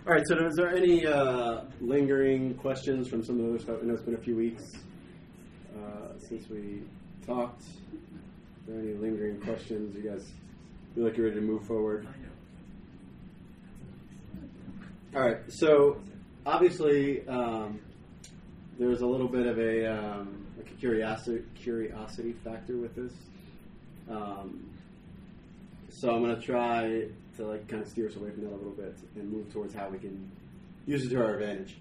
All right, so is there any lingering questions from some of those? I know it's been a few weeks since we talked. Are there any lingering questions? You guys feel like you're ready to move forward? All right, so obviously there's a little bit of a curiosity factor with this. So I'm going to try to kind of steer us away from that a little bit and move towards how we can use it to our advantage.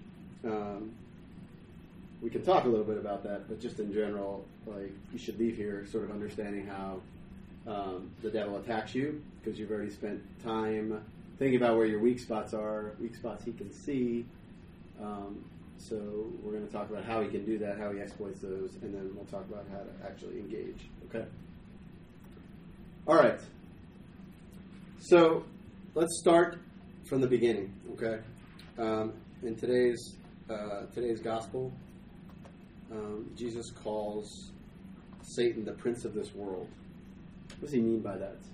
We can talk a little bit about that, but just in general, you should leave here sort of understanding how the devil attacks you, because you've already spent time thinking about where your weak spots are, weak spots he can see. So we're going to talk about how he can do that, how he exploits those, and then we'll talk about how to actually engage. Okay? All right. So let's start from the beginning. Okay? In today's gospel, Jesus calls Satan the prince of this world. What does he mean by that?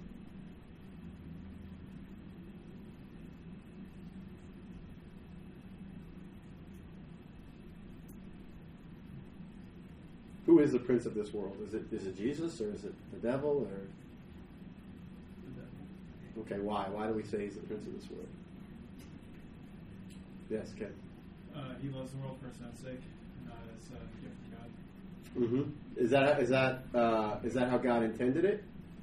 Who is the prince of this world? Is it Jesus, or is it the devil, or? Okay, why? Why do we say he's the prince of this world? Yes, Ken. He loves the world for his own sake, not as a gift from God. Mm-hmm. Is that how God intended it?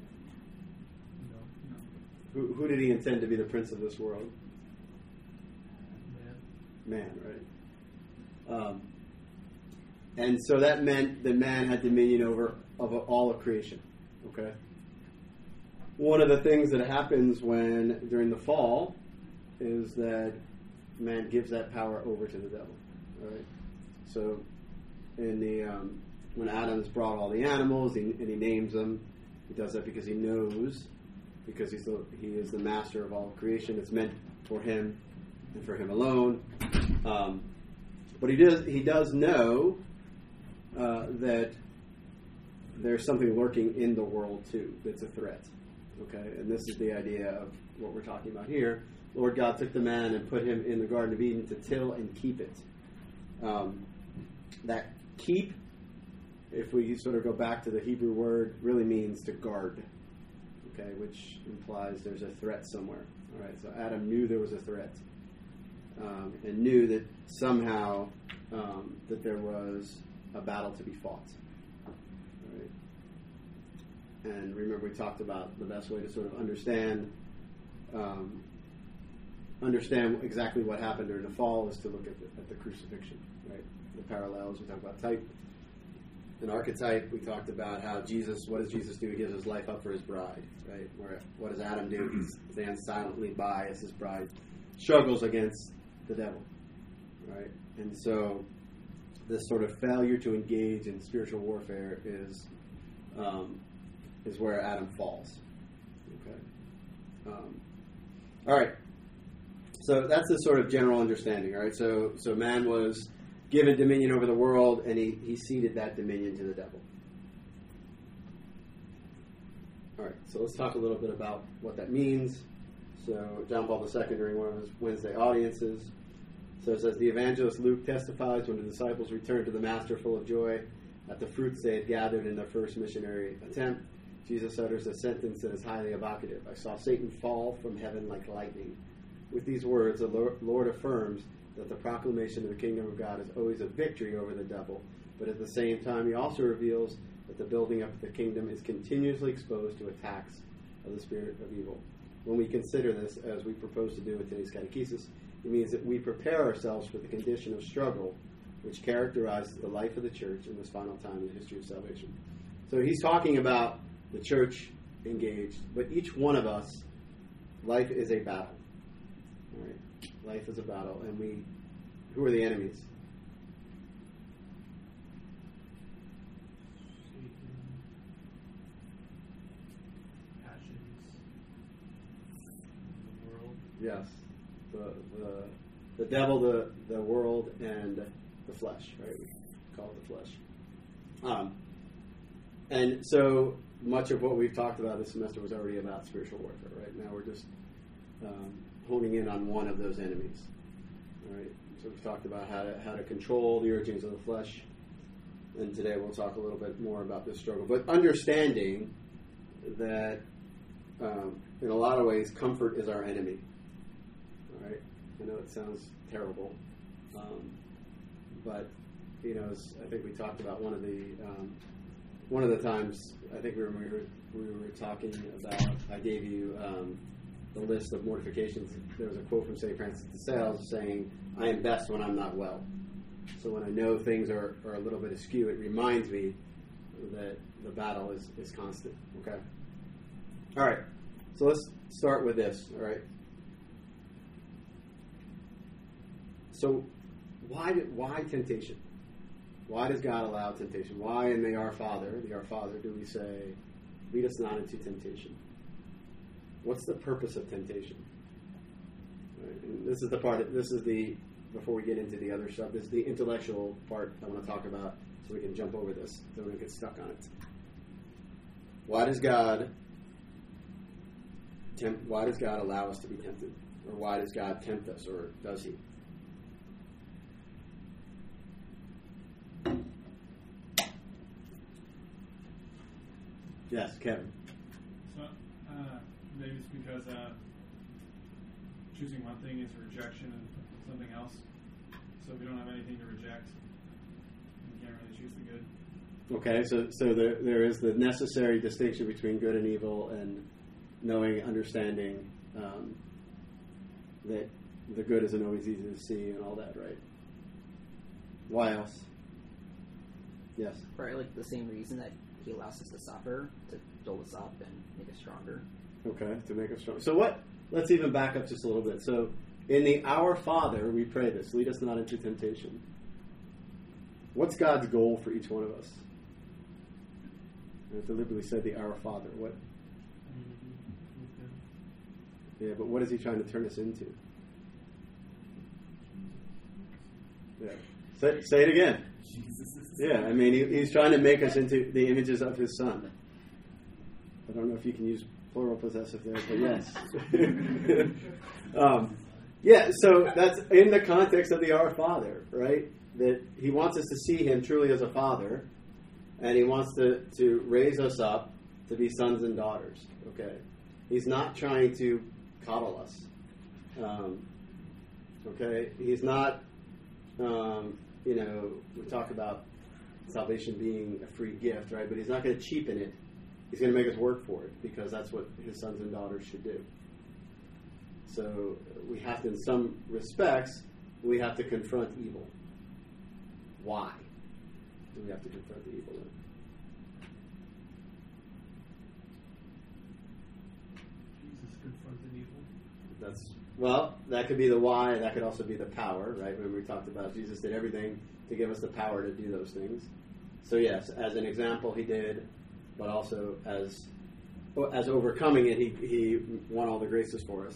No. Who did he intend to be the prince of this world? Man, right? And so that meant that man had dominion over all of creation. Okay. One of the things that happens during the fall is that man gives that power over to the devil. All right. So when Adam's brought all the animals and he names them, he does that because he knows, because he is the master of all creation. It's meant for him and for him alone. But he does know that there's something lurking in the world too that's a threat. Okay, and this is the idea of what we're talking about here. Lord God took the man and put him in the Garden of Eden to till and keep it. That keep, if we sort of go back to the Hebrew word, really means to guard. Okay, which implies there's a threat somewhere. All right, so Adam knew there was a threat, and knew that somehow that there was a battle to be fought. All right. And remember, we talked about the best way to sort of understand exactly what happened during the fall is to look at the crucifixion, right? The parallels. We talked about type and archetype. We talked about how what does Jesus do? He gives his life up for his bride, right? What does Adam do? He stands silently by as his bride struggles against the devil, right? And so this sort of failure to engage in spiritual warfare is where Adam falls. Okay. All right. So that's the sort of general understanding. All right. So man was given dominion over the world, and he ceded that dominion to the devil. All right. So let's talk a little bit about what that means. So John Paul II, during one of his Wednesday audiences, so it says, the evangelist Luke testifies when the disciples returned to the Master full of joy at the fruits they had gathered in their first missionary attempt. Jesus utters a sentence that is highly evocative. I saw Satan fall from heaven like lightning. With these words, the Lord affirms that the proclamation of the kingdom of God is always a victory over the devil, but at the same time, he also reveals that the building up of the kingdom is continuously exposed to attacks of the spirit of evil. When we consider this, as we propose to do with today's catechesis, it means that we prepare ourselves for the condition of struggle which characterizes the life of the church in this final time in the history of salvation. So he's talking about the church engaged, but each one of us, life is a battle. All right? Life is a battle, and who are the enemies? Yes, the devil, the world, and the flesh, right? We call it the flesh. And so much of what we've talked about this semester was already about spiritual warfare, right? Now we're just honing in on one of those enemies. All right. So we've talked about how to control the urgings of the flesh, and today we'll talk a little bit more about this struggle. But understanding that in a lot of ways, comfort is our enemy. All right. I know it sounds terrible, but as I think we talked about one of the times I think we were talking about. I gave you the list of mortifications. There was a quote from St. Francis de Sales saying, "I am best when I'm not well." So when I know things are a little bit askew, it reminds me that the battle is constant. Okay. All right. So let's start with this. All right. So why temptation? Why does God allow temptation? Why in the Our Father, do we say, "Lead us not into temptation"? What's the purpose of temptation? Right. And this is before we get into the other stuff, this is the intellectual part I want to talk about, so we can jump over this, so we don't get stuck on it. Why does God allow us to be tempted? Or why does God tempt us, or does he? Yes, Kevin. So maybe it's because choosing one thing is a rejection of something else. So if we don't have anything to reject, we can't really choose the good. Okay, so there is the necessary distinction between good and evil, and knowing, understanding that the good isn't always easy to see and all that, right? Why else? Yes. Right, like the same reason that he allows us to suffer, to build us up and make us stronger. Okay, to make us stronger. So let's even back up just a little bit. So in the Our Father, we pray this: lead us not into temptation. What's God's goal for each one of us? I deliberately said the Our Father. What? Yeah, but what is he trying to turn us into? Yeah. Say it again. Yeah, I mean, he's trying to make us into the images of his Son. I don't know if you can use plural possessive there, but yes. Yeah, so that's in the context of the Our Father, right? That he wants us to see him truly as a father, and he wants to raise us up to be sons and daughters, okay? He's not trying to coddle us, okay? He's not, we talk about salvation being a free gift, right? But he's not going to cheapen it. He's going to make us work for it, because that's what his sons and daughters should do. So we have to, in some respects, we have to confront evil. Why do we have to confront the evil? Jesus confronted evil. That could be the why. That could also be the power, right? When we talked about Jesus did everything to give us the power to do those things. So yes, as an example, he did, but also as overcoming it, he won all the graces for us.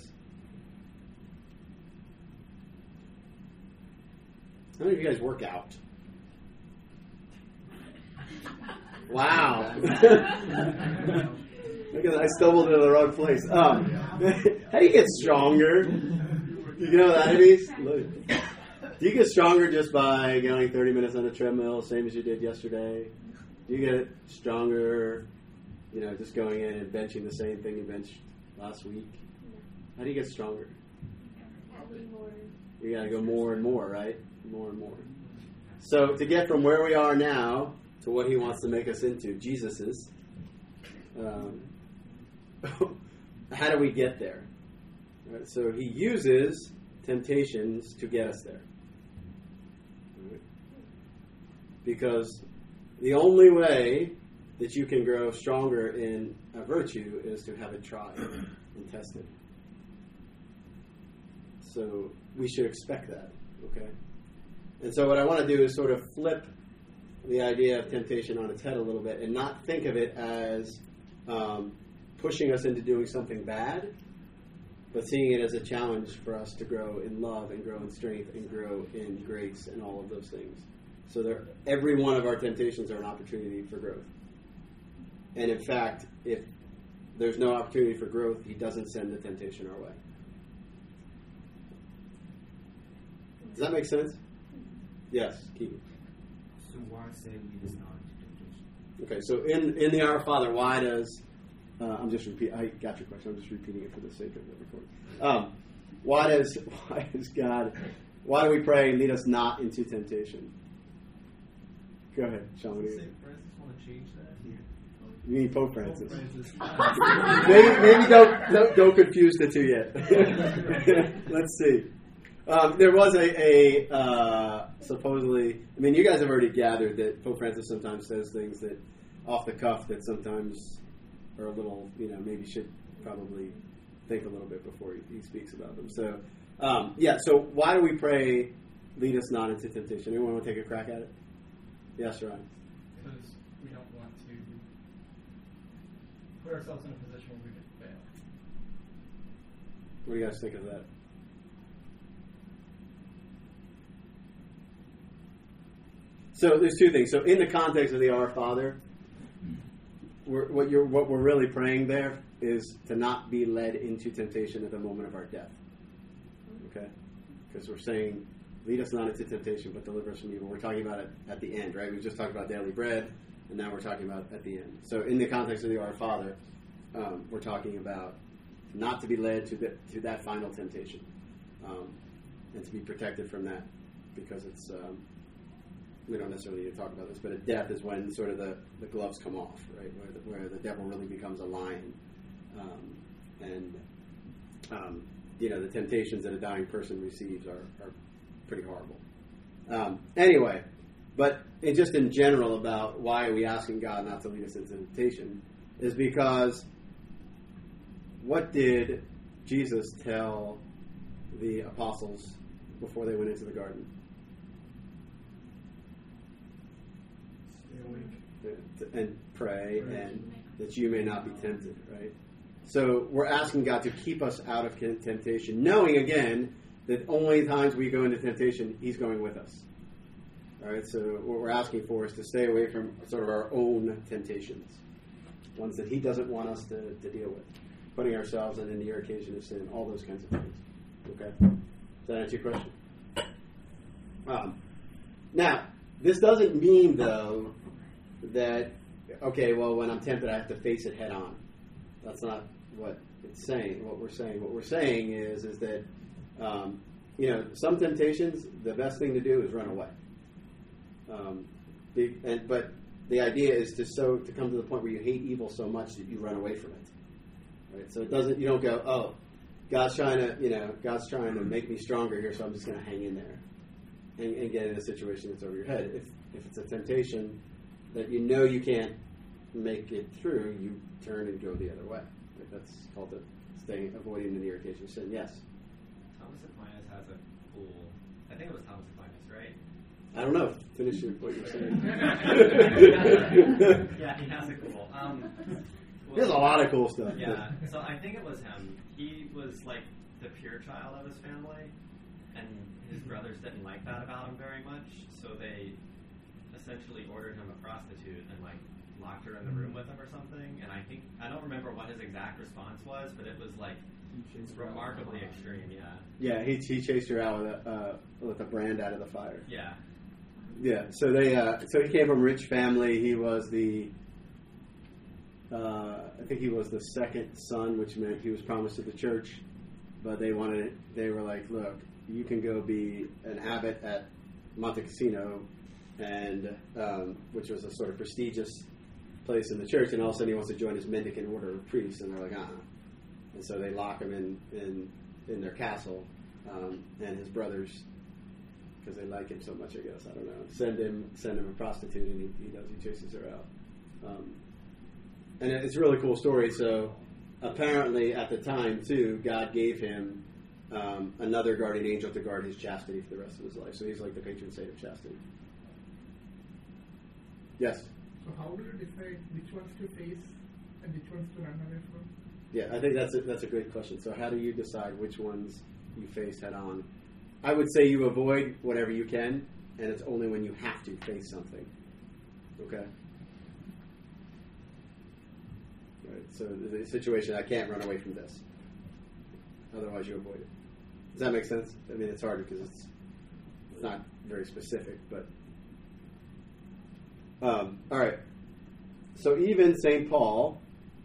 How many of you guys work out? Wow. Because I stumbled into the wrong place. How do you get stronger? You know what that means? Do you get stronger just by going 30 minutes on a treadmill, same as you did yesterday? Do you get stronger, just going in and benching the same thing you benched last week? How do you get stronger? You got to go more and more, right? More and more. So to get from where we are now to what he wants to make us into, Jesus is, how do we get there? Right, so he uses temptations to get us there. Right? Because the only way that you can grow stronger in a virtue is to have it tried and tested. So we should expect that, okay? And so what I want to do is sort of flip the idea of temptation on its head a little bit and not think of it as pushing us into doing something bad, but seeing it as a challenge for us to grow in love and grow in strength and grow in grace and all of those things. So every one of our temptations are an opportunity for growth. And in fact, if there's no opportunity for growth, he doesn't send the temptation our way. Does that make sense? Yes, Keaton. So why say lead us not into temptation? Okay, so in the Our Father, why does I'm just repeat. I got your question. I'm just repeating it for the sake of the recording. Why do we pray, lead us not into temptation? Go ahead, Sean. What do you St. Francis want to change that? You mean Pope Francis? Pope Francis. maybe don't confuse the two yet. Let's see. There was a supposedly. I mean, you guys have already gathered that Pope Francis sometimes says things that off the cuff that sometimes are a little, maybe should probably think a little bit before he speaks about them. So, So why do we pray, lead us not into temptation? Anyone want to take a crack at it? Yes, Ryan. Because we don't want to put ourselves in a position where we could fail. What do you guys think of that? So there's two things. So in the context of the Our Father, what we're really praying there is to not be led into temptation at the moment of our death. Okay? Because we're saying, lead us not into temptation, but deliver us from evil. We're talking about it at the end, right? We just talked about daily bread, and now we're talking about at the end. So in the context of the Our Father, we're talking about not to be led to that final temptation, and to be protected from that, because it's we don't necessarily need to talk about this, but at death is when sort of the gloves come off, right? Where the devil really becomes a lion, the temptations that a dying person receives are pretty horrible. Anyway, but just in general about why are we asking God not to lead us into temptation is because what did Jesus tell the apostles before they went into the garden? Stay awake. And pray, and that you may not be tempted, right? So we're asking God to keep us out of temptation, knowing, again, that only times we go into temptation, He's going with us. All right, so what we're asking for is to stay away from sort of our own temptations, ones that He doesn't want us to deal with, putting ourselves on the occasion of sin, all those kinds of things. Okay? Does that answer your question? Now, this doesn't mean, though, that, okay, well, when I'm tempted, I have to face it head on. That's not what it's saying. What we're saying is that, some temptations, the best thing to do is run away. But the idea is to come to the point where you hate evil so much that you run away from it. Right? So you don't go, oh, God's trying to make me stronger here, so I'm just going to hang in there and get in a situation that's over your head. If it's a temptation that you can't make it through, you turn and go the other way. Right? That's called avoiding the near occasion of sin. Yes? Thomas Aquinas has a cool, I think it was Thomas Aquinas, right? I don't know. Finish what you're saying. Yeah, he has a cool. He has a lot of cool stuff. Yeah, so I think it was him. He was like the pure child of his family, and his brothers didn't like that about him very much, so they essentially ordered him a prostitute and locked her in the room with him or something. And I don't remember what his exact response was, but it was remarkably extreme. Yeah. Yeah, he chased her out with a brand out of the fire. Yeah. Yeah. So so he came from a rich family. He was I think he was the second son, which meant he was promised to the church, but they were like, look, you can go be an abbot at Monte Cassino, and which was a sort of prestigious place in the church, and all of a sudden he wants to join his mendicant order of priests, and they're like, and so they lock him in their castle, and his brothers, because they like him so much, I guess, I don't know, send him a prostitute, and he chases her out. And it's a really cool story. So apparently at the time, too, God gave him another guardian angel to guard his chastity for the rest of his life. So he's like the patron saint of chastity. Yes? So how do you decide which ones to face and which ones to run away from? Yeah, I think that's a great question. So how do you decide which ones you face head on? I would say you avoid whatever you can, and it's only when you have to face something. Okay? Right, so the situation, I can't run away from this. Otherwise, you avoid it. Does that make sense? I mean, it's hard because It's not very specific, but all right. So even St. Paul,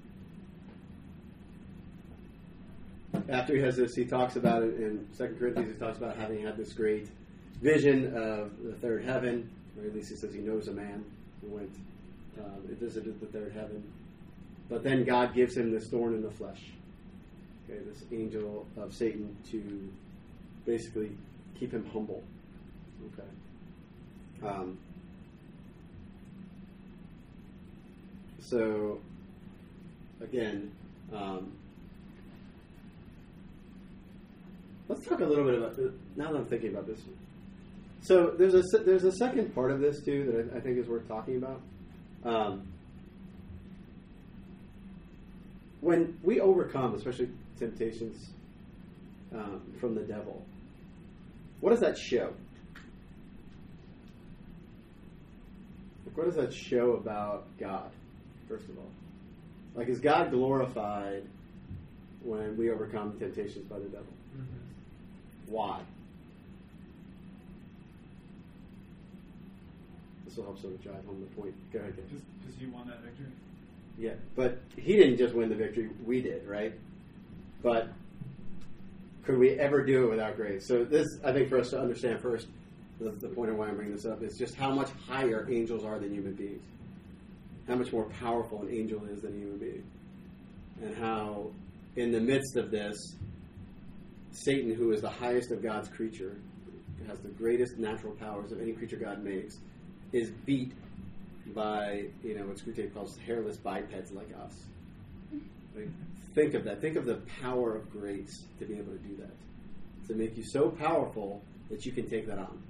after he has this, he talks about it in 2 Corinthians. He talks about having had this great vision of the third heaven, or at least he says he knows a man who went and visited the third heaven. But then God gives him this thorn in the flesh, okay, this angel of Satan, to basically keep him humble. Okay. So, again, let's talk a little bit about, now that I'm thinking about this. So there's a second part of this too that I think is worth talking about. When we overcome, especially temptations from the devil, what does that show? Like, what does that show about God, first of all? Like, is God glorified when we overcome temptations by the devil? Mm-hmm. Why? This will help sort of drive home the point. Go ahead, Gabe. Because he won that victory. Yeah, but he didn't just win the victory, we did, right? But could we ever do it without grace? So this, I think, for us to understand first, the point of why I'm bringing this up is just how much higher angels are than human beings. How much more powerful an angel is than a human being. And how, in the midst of this, Satan, who is the highest of God's creature, has the greatest natural powers of any creature God makes, is beat by, what Screwtape calls hairless bipeds like us. Like, think of that. Think of the power of grace to be able to do that. To make you so powerful that you can take that on.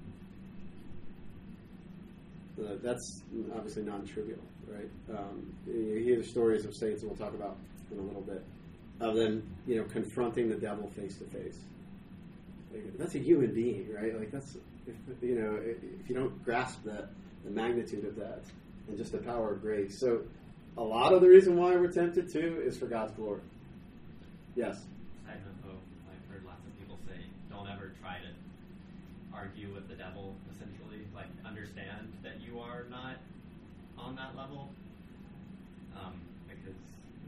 That's obviously non-trivial, right? You hear the stories of saints, and we'll talk about in a little bit, of them, confronting the devil face to face. Like, that's a human being, right? Like, that's, if you don't grasp the magnitude of that and just the power of grace. So a lot of the reason why we're tempted too is for God's glory. Yes? Side note, I've heard lots of people say, don't ever try to argue with the devil, essentially. Like, understand that you are not on that level, because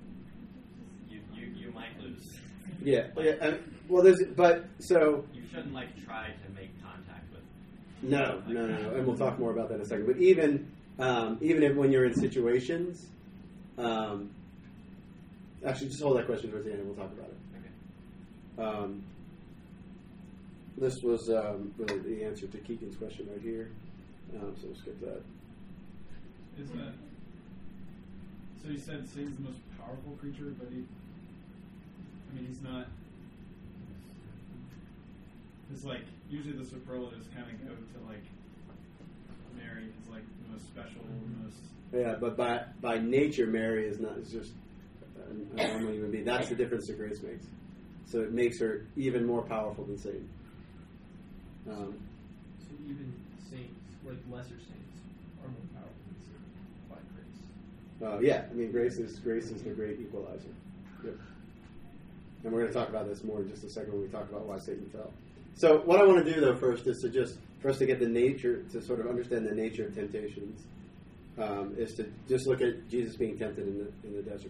you might lose. Yeah. Like, You shouldn't, try to make contact with. No, and we'll talk more about that in a second. But even if when you're in situations, actually, just hold that question towards the end, and we'll talk about it. Okay. This was really the answer to Keegan's question right here. So we'll skip that. Is that? So you said Satan's the most powerful creature, but he's not. It's usually the superlatives kind of go to Mary is the most special, most. Yeah, but by nature, Mary is just a normal human being. That's the difference that grace makes. So it makes her even more powerful than Satan. So even saints, lesser saints, are more powerful than Satan by grace. Grace is the great equalizer. Yep. And we're going to talk about this more in just a second when we talk about why Satan fell. So what I want to do, though, first is for us to get the nature, to sort of understand the nature of temptations, is to just look at Jesus being tempted in the desert.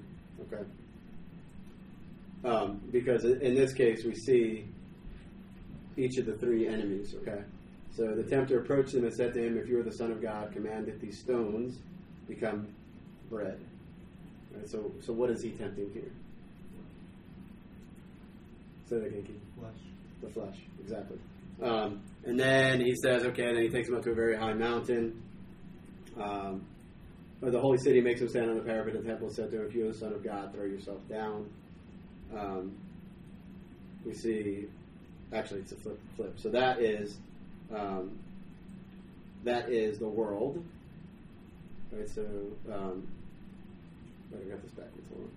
Okay? Because in this case, we see each of the three enemies. Okay? So the tempter approached him and said to him, "If you are the Son of God, command that these stones become bread." Right? So what is he tempting here? Say that again, Keith. Flesh. The flesh, exactly. And then he says, okay, then he takes him up to a very high mountain. Or the holy city makes him stand on the parapet of the temple and said to him, "If you are the Son of God, throw yourself down." We see, actually it's a flip. So that is the world. Right, so, I got this backwards, hold on.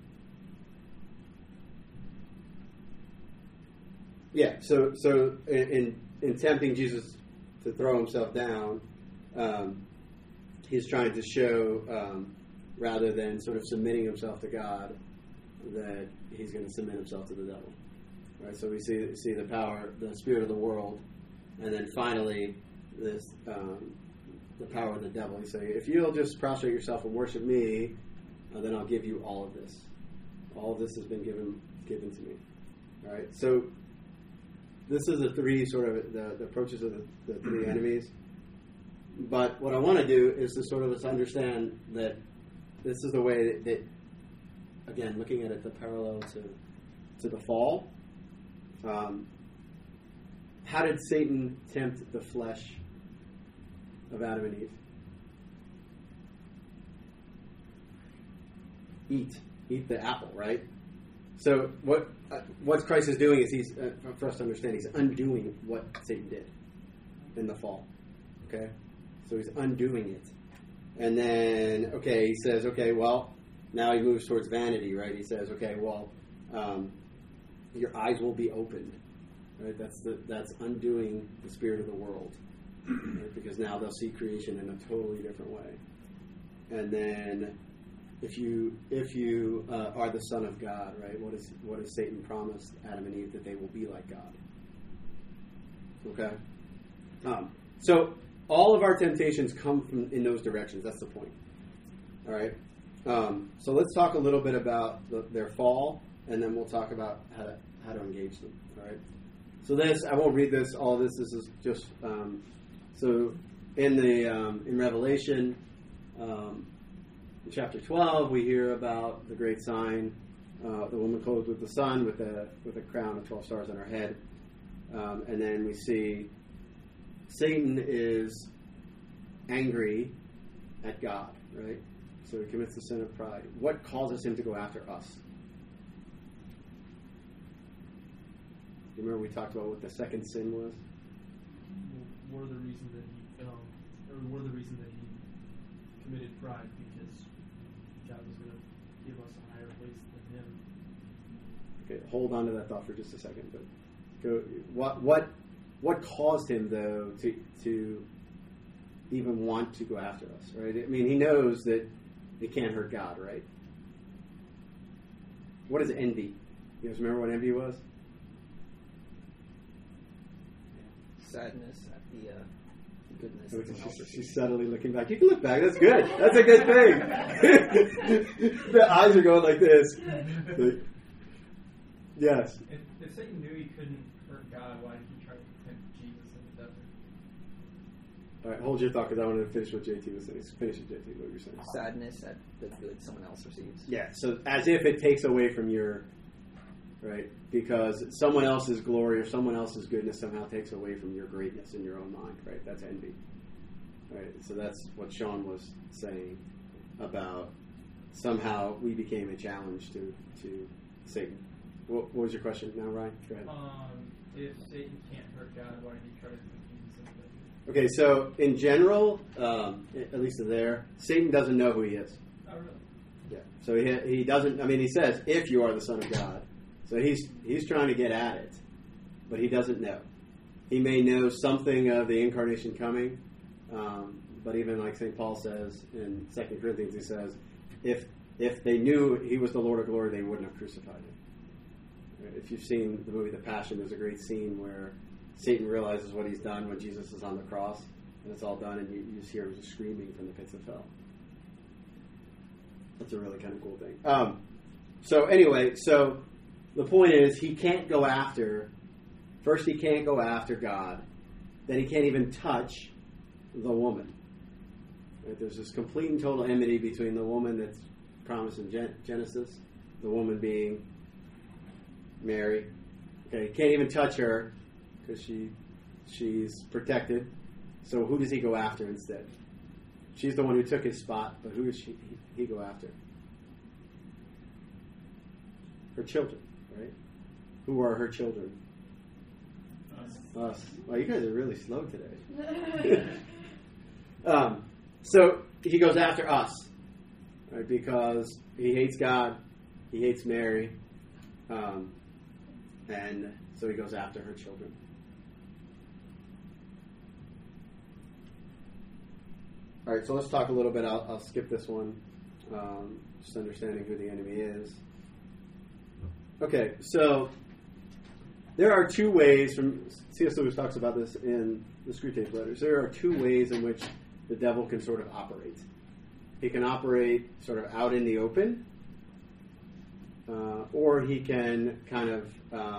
Yeah, so in tempting Jesus to throw himself down, he's trying to show, rather than sort of submitting himself to God, that he's going to submit himself to the devil. Right? So we see the power, the spirit of the world, and then finally the power of the devil. He's saying, if you'll just prostrate yourself and worship me, then I'll give you all of this. All of this has been given to me. All right. So this is the three sort of the approaches of the three enemies. But what I want to do is to sort of understand that this is the way that again, looking at it, the parallel to the fall. How did Satan tempt the flesh of Adam and Eve? Eat the apple, right? So what Christ is doing is he's for us to understand, he's undoing what Satan did in the fall. Okay, so he's undoing it, and then he says, well, now he moves towards vanity, right? He says, your eyes will be opened, right? That's undoing the spirit of the world, right? Because now they'll see creation in a totally different way, and then. If you are the Son of God, right? What has Satan promised Adam and Eve? That they will be like God. Okay. So all of our temptations come from in those directions. That's the point. All right. So let's talk a little bit about their fall, and then we'll talk about how to engage them. All right. So I won't read this. All of this. This is just so in Revelation. In chapter 12, we hear about the great sign, the woman clothed with the sun, with a crown of 12 stars on her head. And then we see Satan is angry at God, right? So he commits the sin of pride. What causes him to go after us? You remember we talked about what the second sin was? We're the reason that he committed pride, because God was going to give us a higher place than him. Okay, hold on to that thought for just a second. But go. What caused him though to even want to go after us? Right? I mean, he knows that it can't hurt God, right? What is envy? You guys remember what envy was? Sadness at the goodness of someone else. She's subtly looking back. You can look back. That's good. That's a good thing. The eyes are going like this. Yes. If Satan knew he couldn't hurt God, why did he try to tempt Jesus in the desert? All right, hold your thought because I wanted to finish what JT was saying. Finish it, JT, what you're saying. Sadness at the good someone else receives. Yeah, so as if it takes away from your, right? Because someone else's glory or someone else's goodness somehow takes away from your greatness in your own mind, right? That's envy. Right? So that's what Sean was saying about somehow we became a challenge to Satan. What was your question now, Ryan? Go ahead. If Satan can't hurt God, why did he try to tempt Jesus in the desert? Okay, so in general, at least there, Satan doesn't know who he is. Oh, really? Yeah. So he doesn't. I mean, he says, "If you are the Son of God," so he's trying to get at it, but he doesn't know. He may know something of the incarnation coming, but even like St. Paul says in 2 Corinthians, he says, if they knew he was the Lord of glory, they wouldn't have crucified him. Right? If you've seen the movie The Passion, there's a great scene where Satan realizes what he's done when Jesus is on the cross, and it's all done, and you just hear him just screaming from the pits of hell. That's a really kind of cool thing. So anyway, so the point is he can't go after, first he can't go after God, then he can't even touch the woman. Right? There's this complete and total enmity between the woman that's promised in Genesis, the woman being Mary. Okay, he can't even touch her because she's protected. So who does he go after instead? She's the one who took his spot, but who does he go after? Her children, right? Who are her children? Us. Wow, you guys are really slow today. So he goes after us, right? Because he hates God, he hates Mary, and so he goes after her children. All right, so let's talk a little bit. I'll skip this one, just understanding who the enemy is. Okay, so there are two ways, from C.S. Lewis talks about this in the Screwtape Letters, there are two ways in which the devil can sort of operate. He can operate sort of out in the open, or he can kind of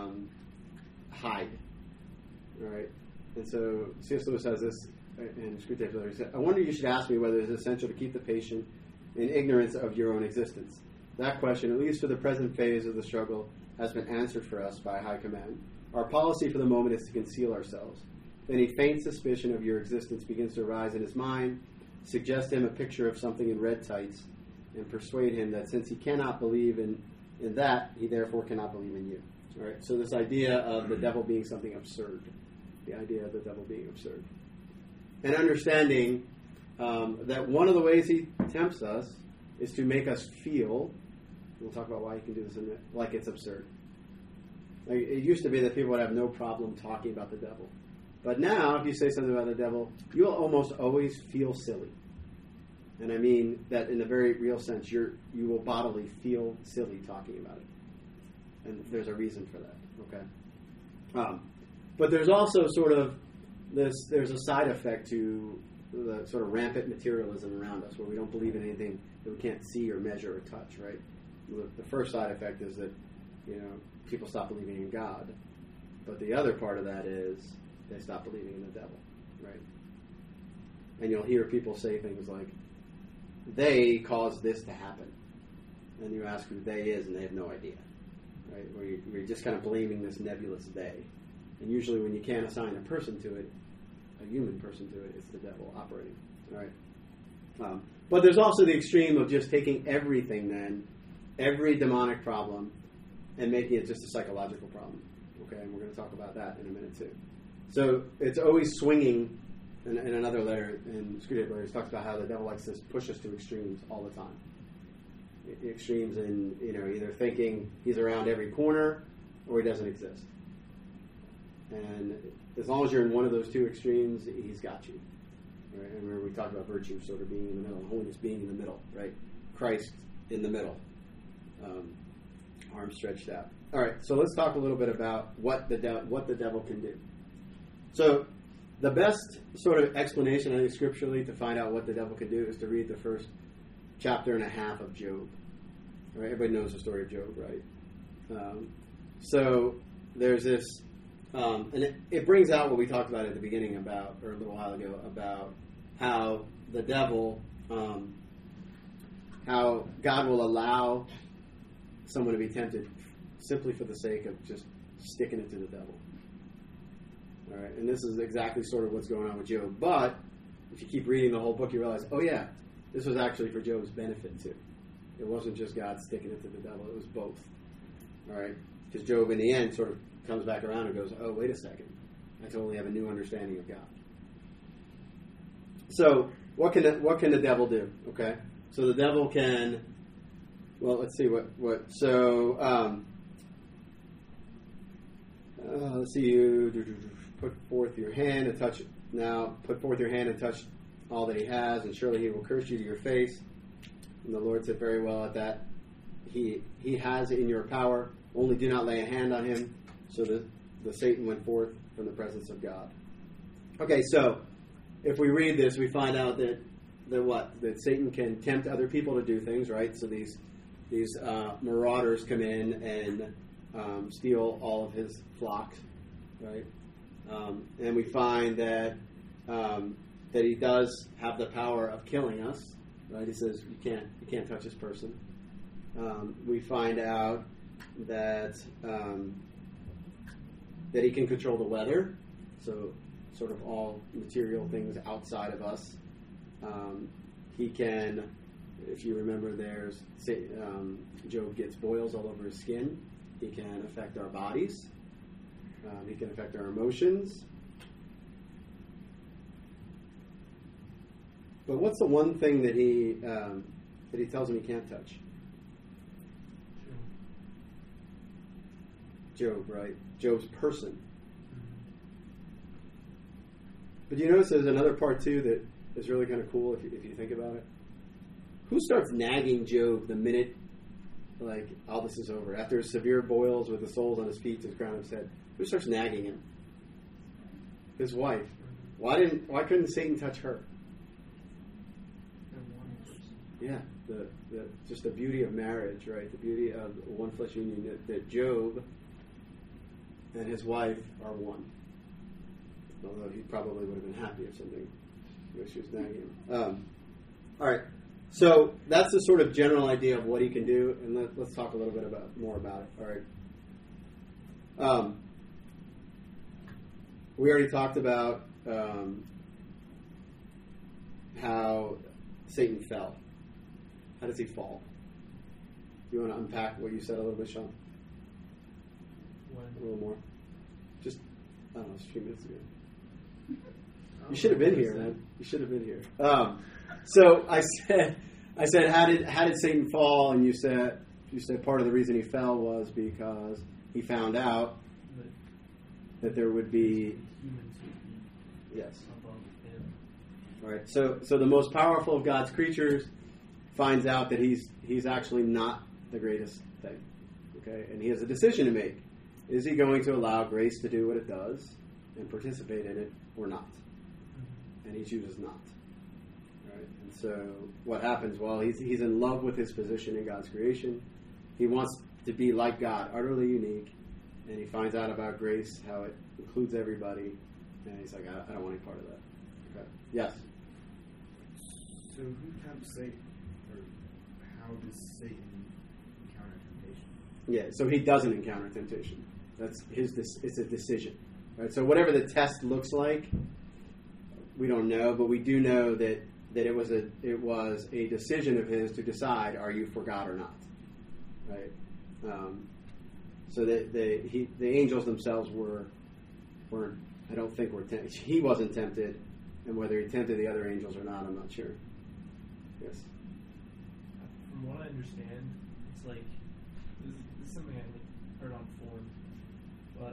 hide. All right? And so C.S. Lewis says this in Screwtape Letters. He said, I wonder you should ask me whether it is essential to keep the patient in ignorance of your own existence. That question, at least for the present phase of the struggle, has been answered for us by high command. Our policy for the moment is to conceal ourselves. Any faint suspicion of your existence begins to arise in his mind. Suggest to him a picture of something in red tights, and persuade him that since he cannot believe in that, he therefore cannot believe in you. All right. So this idea of the devil being something absurd, the idea of the devil being absurd, and understanding that one of the ways he tempts us is to make us feel. We'll talk about why he can do this in a minute, like it's absurd. Like, it used to be that people would have no problem talking about the devil. But now, if you say something about the devil, you'll almost always feel silly. And I mean that in a very real sense. You will bodily feel silly talking about it. And there's a reason for that, okay? But there's also sort of there's a side effect to the sort of rampant materialism around us, where we don't believe in anything that we can't see or measure or touch, right? The first side effect is that, people stop believing in God. But the other part of that is they stop believing in the devil, right? And you'll hear people say things like, they caused this to happen. And you ask who they is, and they have no idea, right? Where you're just kind of blaming this nebulous they. And usually when you can't assign a person to it, a human person to it, it's the devil operating, all right? But there's also the extreme of just taking everything then, every demonic problem, and making it just a psychological problem. Okay, and we're going to talk about that in a minute too. So it's always swinging. In another letter, in Screwtape Letters, talks about how the devil likes to push us to extremes all the time. Extremes in either thinking he's around every corner or he doesn't exist. And as long as you're in one of those two extremes, he's got you. Right? And remember we talked about virtue sort of being in the middle, and holiness being in the middle, right? Christ in the middle, arms stretched out. All right, so let's talk a little bit about what the devil can do. So the best sort of explanation, I think, scripturally to find out what the devil can do is to read the first chapter and a half of Job. Right? Everybody knows the story of Job, right? So there's this, and it brings out what we talked about at the beginning or a little while ago, about how the devil, how God will allow someone to be tempted simply for the sake of just sticking it to the devil. All right, and this is exactly sort of what's going on with Job. But if you keep reading the whole book, you realize, oh yeah, this was actually for Job's benefit too. It wasn't just God sticking it to the devil; it was both. All right, because Job, in the end, sort of comes back around and goes, "Oh, wait a second, I totally have a new understanding of God." So, what can the devil do? Okay, so the devil can. Well, let's see what. So, let's see. You put forth your hand and touch. Now, put forth your hand and touch all that he has, and surely he will curse you to your face. And the Lord said very well at that. He has it in your power. Only do not lay a hand on him. So the Satan went forth from the presence of God. Okay, so if we read this, we find out that Satan can tempt other people to do things, right? So these marauders come in and steal all of his flocks, right? And we find that he does have the power of killing us, right? He says you can't touch this person. We find out that he can control the weather, so sort of all material things outside of us. He can, if you remember, Job gets boils all over his skin. He can affect our bodies. He can affect our emotions. But what's the one thing that he tells him he can't touch? Job, right? Job's person. But you notice there's another part too that is really kind of cool if you think about it. Who starts nagging Job the minute all this is over? After severe boils with the soles on his feet to the crown of his head, Who starts nagging him? His wife. Why couldn't Satan touch her? Yeah, just the beauty of marriage, right? The beauty of one flesh union, that Job and his wife are one. Although he probably would have been happy or something if she was nagging him. All right, so that's the sort of general idea of what he can do, and let's talk a little bit more about it. All right. We already talked about how Satan fell. How does he fall? You want to unpack what you said a little bit, Sean? A little more. Just, I don't know, a few minutes ago. You should have been here, man. You should have been here. So I said, how did Satan fall? And you said part of the reason he fell was because he found out that there would be humans would be above him. All right. So the most powerful of God's creatures finds out that he's actually not the greatest thing. Okay, and he has a decision to make. Is he going to allow grace to do what it does and participate in it or not? And he chooses not. All right. And so what happens? Well, he's in love with his position in God's creation. He wants to be like God, utterly unique. And he finds out about grace, how it includes everybody. And he's like, I don't want any part of that. Okay. Yes? So who tempts Satan? Or how does Satan encounter temptation? Yeah, so he doesn't encounter temptation. That's it's a decision. Right? So whatever the test looks like, we don't know, but we do know that it was a decision of his to decide, are you for God or not? Right? So that the angels themselves weren't, I don't think were tempted. He wasn't tempted, and whether he tempted the other angels or not, I'm not sure. Yes. From what I understand, it's like this is something I heard on forum, but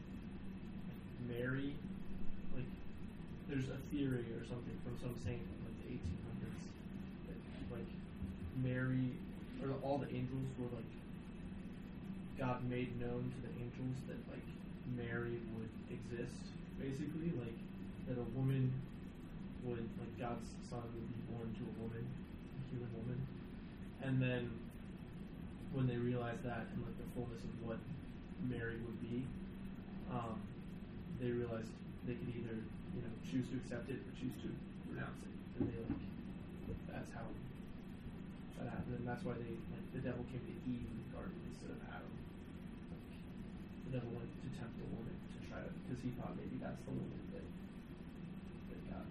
Mary, like there's a theory or something from some saint in like the 1800s that like Mary or all the angels were like God made known to the angels that like Mary would exist, basically, like that a woman would, like God's son would be born to a woman, a human woman, and then when they realized that and like the fullness of what Mary would be, they realized they could either choose to accept it or choose to renounce it, and they that's how that happened, and that's why the devil came to Eve in the garden instead of Adam. The devil went to tempt the woman to try to, because he thought maybe that's the woman that God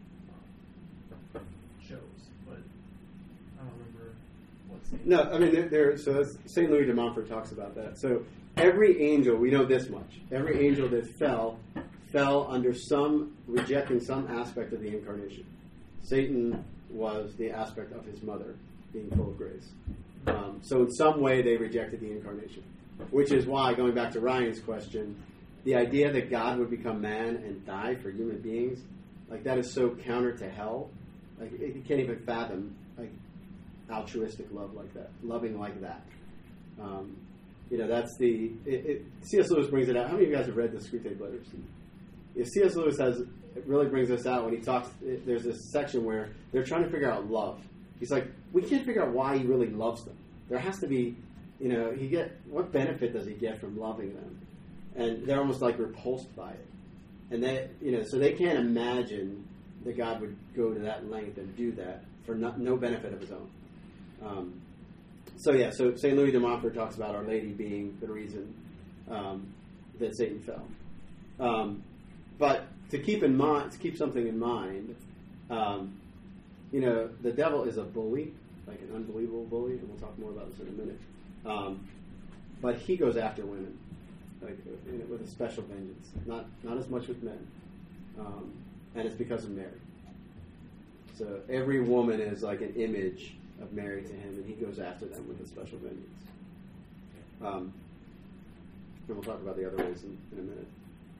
chose, but I don't remember what saint. No, I mean so Saint Louis de Montfort talks about that. So every angel, we know this much. Every angel that fell under rejecting some aspect of the incarnation. Satan was the aspect of his mother being full of grace. So in some way they rejected the incarnation. Which is why, going back to Ryan's question, the idea that God would become man and die for human beings, like that is so counter to hell. Like you can't even fathom like altruistic love like that, loving like that. That's C.S. Lewis brings it out. How many of you guys have read the Screwtape Letters? C.S. Lewis it really brings us out when he talks. There's this section where they're trying to figure out love. He's like, we can't figure out why he really loves them. There has to be, what benefit does he get from loving them? And they're almost like repulsed by it. And they, so they can't imagine that God would go to that length and do that for no benefit of his own. So St. Louis de Montfort talks about Our Lady being the reason that Satan fell. But to keep something in mind, the devil is a bully, like an unbelievable bully, and we'll talk more about this in a minute. But he goes after women, like with a special vengeance. Not as much with men, and it's because of Mary. So every woman is like an image of Mary to him, and he goes after them with a special vengeance. And we'll talk about the other ways in a minute.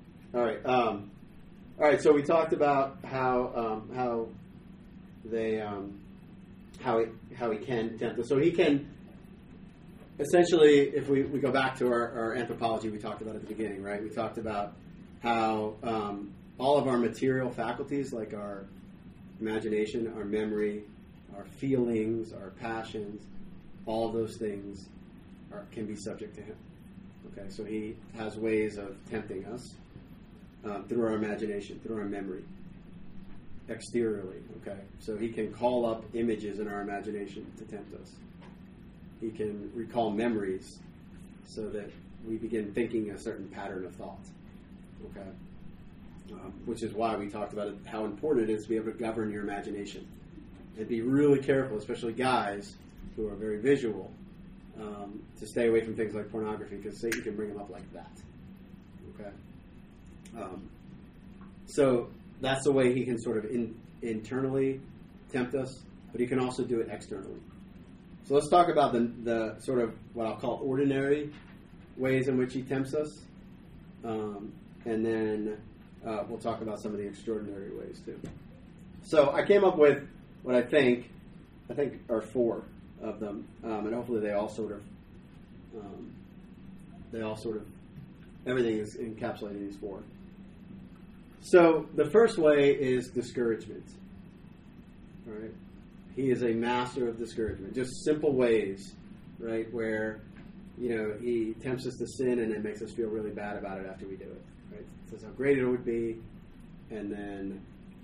All right. So we talked about how he can tempt us. So he can essentially, if we go back to our anthropology we talked about at the beginning, right? We talked about how all of our material faculties, like our imagination, our memory, our feelings, our passions, all those things can be subject to him. Okay, so he has ways of tempting us through our imagination, through our memory, exteriorly. Okay, so he can call up images in our imagination to tempt us. He can recall memories so that we begin thinking a certain pattern of thought. Okay, which is why we talked about how important it is to be able to govern your imagination and be really careful, especially guys who are very visual, to stay away from things like pornography, because Satan can bring them up like that. Okay, so that's the way he can sort of internally tempt us, but he can also do it externally. So let's talk about the sort of what I'll call ordinary ways in which he tempts us, and then we'll talk about some of the extraordinary ways too. So I came up with what I think are 4 of them, and hopefully they all sort of everything is encapsulated in these 4. So the first way is discouragement. All right, he is a master of discouragement. Just simple ways, right, where he tempts us to sin and then makes us feel really bad about it after we do it. Right, says how great it would be, and then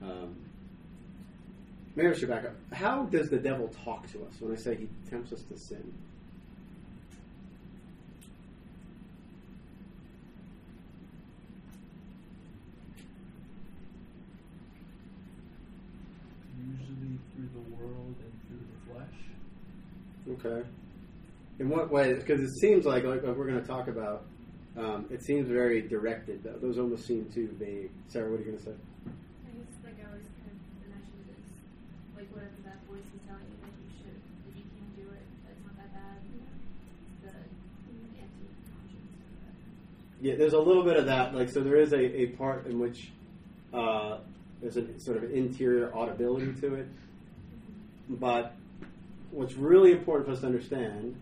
maybe I should back up. How does the devil talk to us when I say he tempts us to sin? Usually through the world and through the flesh. Okay. In what way? Because it seems like we're going to talk about, it seems very directed, though. Those almost seem too vague. Sarah, what are you going to say? I guess like I always kind of imagined it as like whatever that voice is telling you that you should, that you can do it, that it's not that bad. The anti-conscience. Yeah, there's a little bit of that. Like, so there is a part in which there's a sort of interior audibility to it. But what's really important for us to understand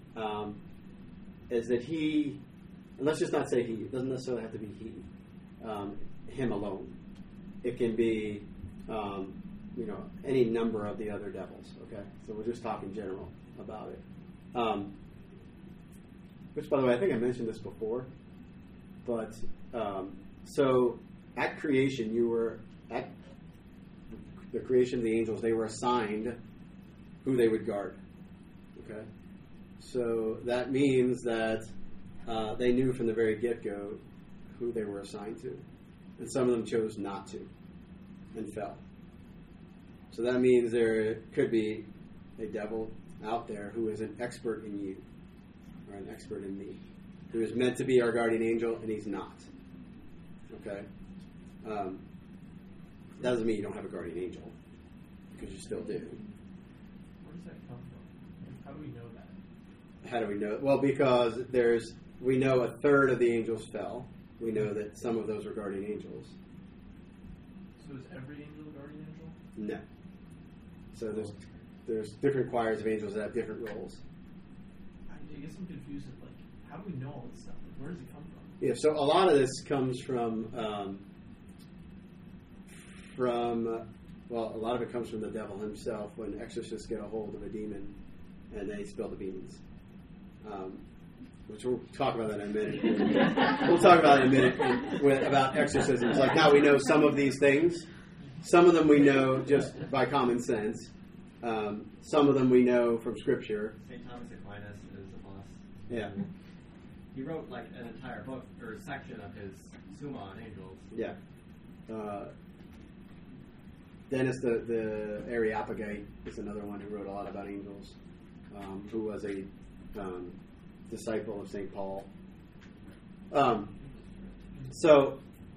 is that he, and let's just not say he, it doesn't necessarily have to be he, him alone. It can be, any number of the other devils, okay? So we'll just talk in general about it. Which, by the way, I think I mentioned this before, but so at creation, at the creation of the angels, they were assigned who they would guard, okay? So that means that they knew from the very get-go who they were assigned to. And some of them chose not to and fell. So that means there could be a devil out there who is an expert in you, or an expert in me, who is meant to be our guardian angel, and he's not. Okay? Doesn't mean you don't have a guardian angel, because you still do. Where does that come from? How do we know that? How do we know? Well, because we know a third of the angels fell. We know that some of those were guardian angels. So is every angel a guardian angel? No. So there's different choirs of angels that have different roles. I guess I'm confused at how do we know all this stuff? Where does it come from? Yeah, so a lot of this comes from a lot of it comes from the devil himself when exorcists get a hold of a demon and they spill the beans. Which we'll talk about that in a minute. We'll talk about it in a minute about exorcisms. Like how we know some of these things. Some of them we know just by common sense. Some of them we know from Scripture. St. Thomas Aquinas is a boss. Yeah. He wrote an entire book or section of his Summa on Angels. Yeah. Dennis the Areopagite is another one who wrote a lot about angels, who was a disciple of St. Paul. So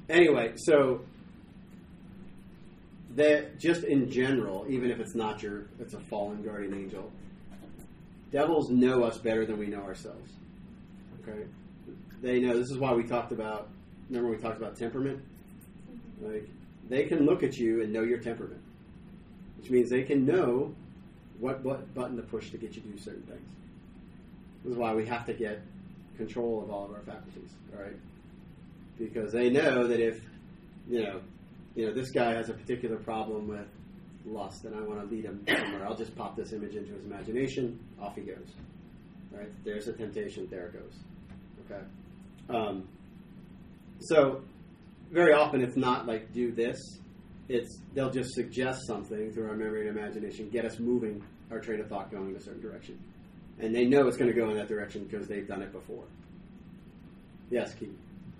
that just in general, even if it's not it's a fallen guardian angel, devils know us better than we know ourselves. Okay, they know. This is why we talked about. Remember we talked about temperament. Like they can look at you and know your temperament, which means they can know what button to push to get you to do certain things. This is why we have to get control of all of our faculties, all right? Because they know that if, this guy has a particular problem with lust and I want to lead him somewhere, I'll just pop this image into his imagination, off he goes. Right? There's a temptation, there it goes. Okay? So, very often it's not like do this. They'll just suggest something through our memory and imagination, get us moving our train of thought going in a certain direction. And they know it's going to go in that direction because they've done it before. Yes, Keith?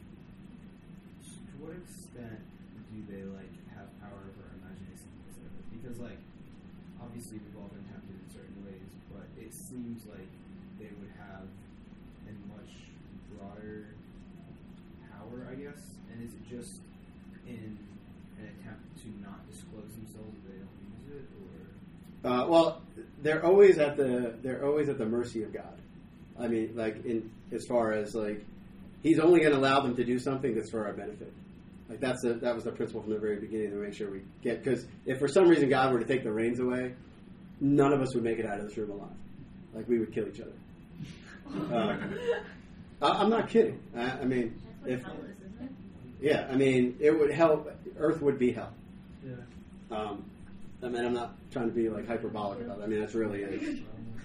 To what extent do they have power over our imagination? Because obviously we've all been tempted in certain ways, but it seems like they would have a much broader power, I guess. And is it just in an attempt to not disclose themselves if they don't use it, or? Well, they're always at the mercy of God. I mean, as far as He's only going to allow them to do something that's for our benefit. That was the principle from the very beginning to make sure we get. Because if for some reason God were to take the reins away, none of us would make it out of this room alive. We would kill each other. I'm not kidding. I mean, That's what hell is, isn't it? yeah, I mean, it would help. Earth would be hell. Yeah. I mean, I'm not trying to be hyperbolic about it. I mean, that's really it.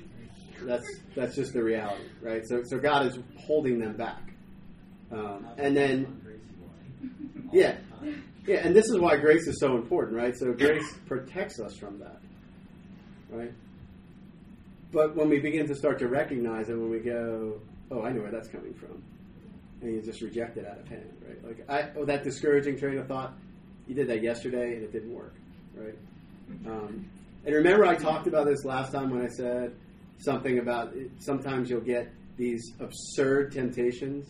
That's just the reality, right? So God is holding them back. And then, yeah, and this is why grace is so important, right? So grace protects us from that, right? But when we begin to start to recognize it, when we go, oh, I know where that's coming from, and you just reject it out of hand, right? That discouraging train of thought, you did that yesterday and it didn't work, right? And remember I talked about this last time when I said something about sometimes you'll get these absurd temptations,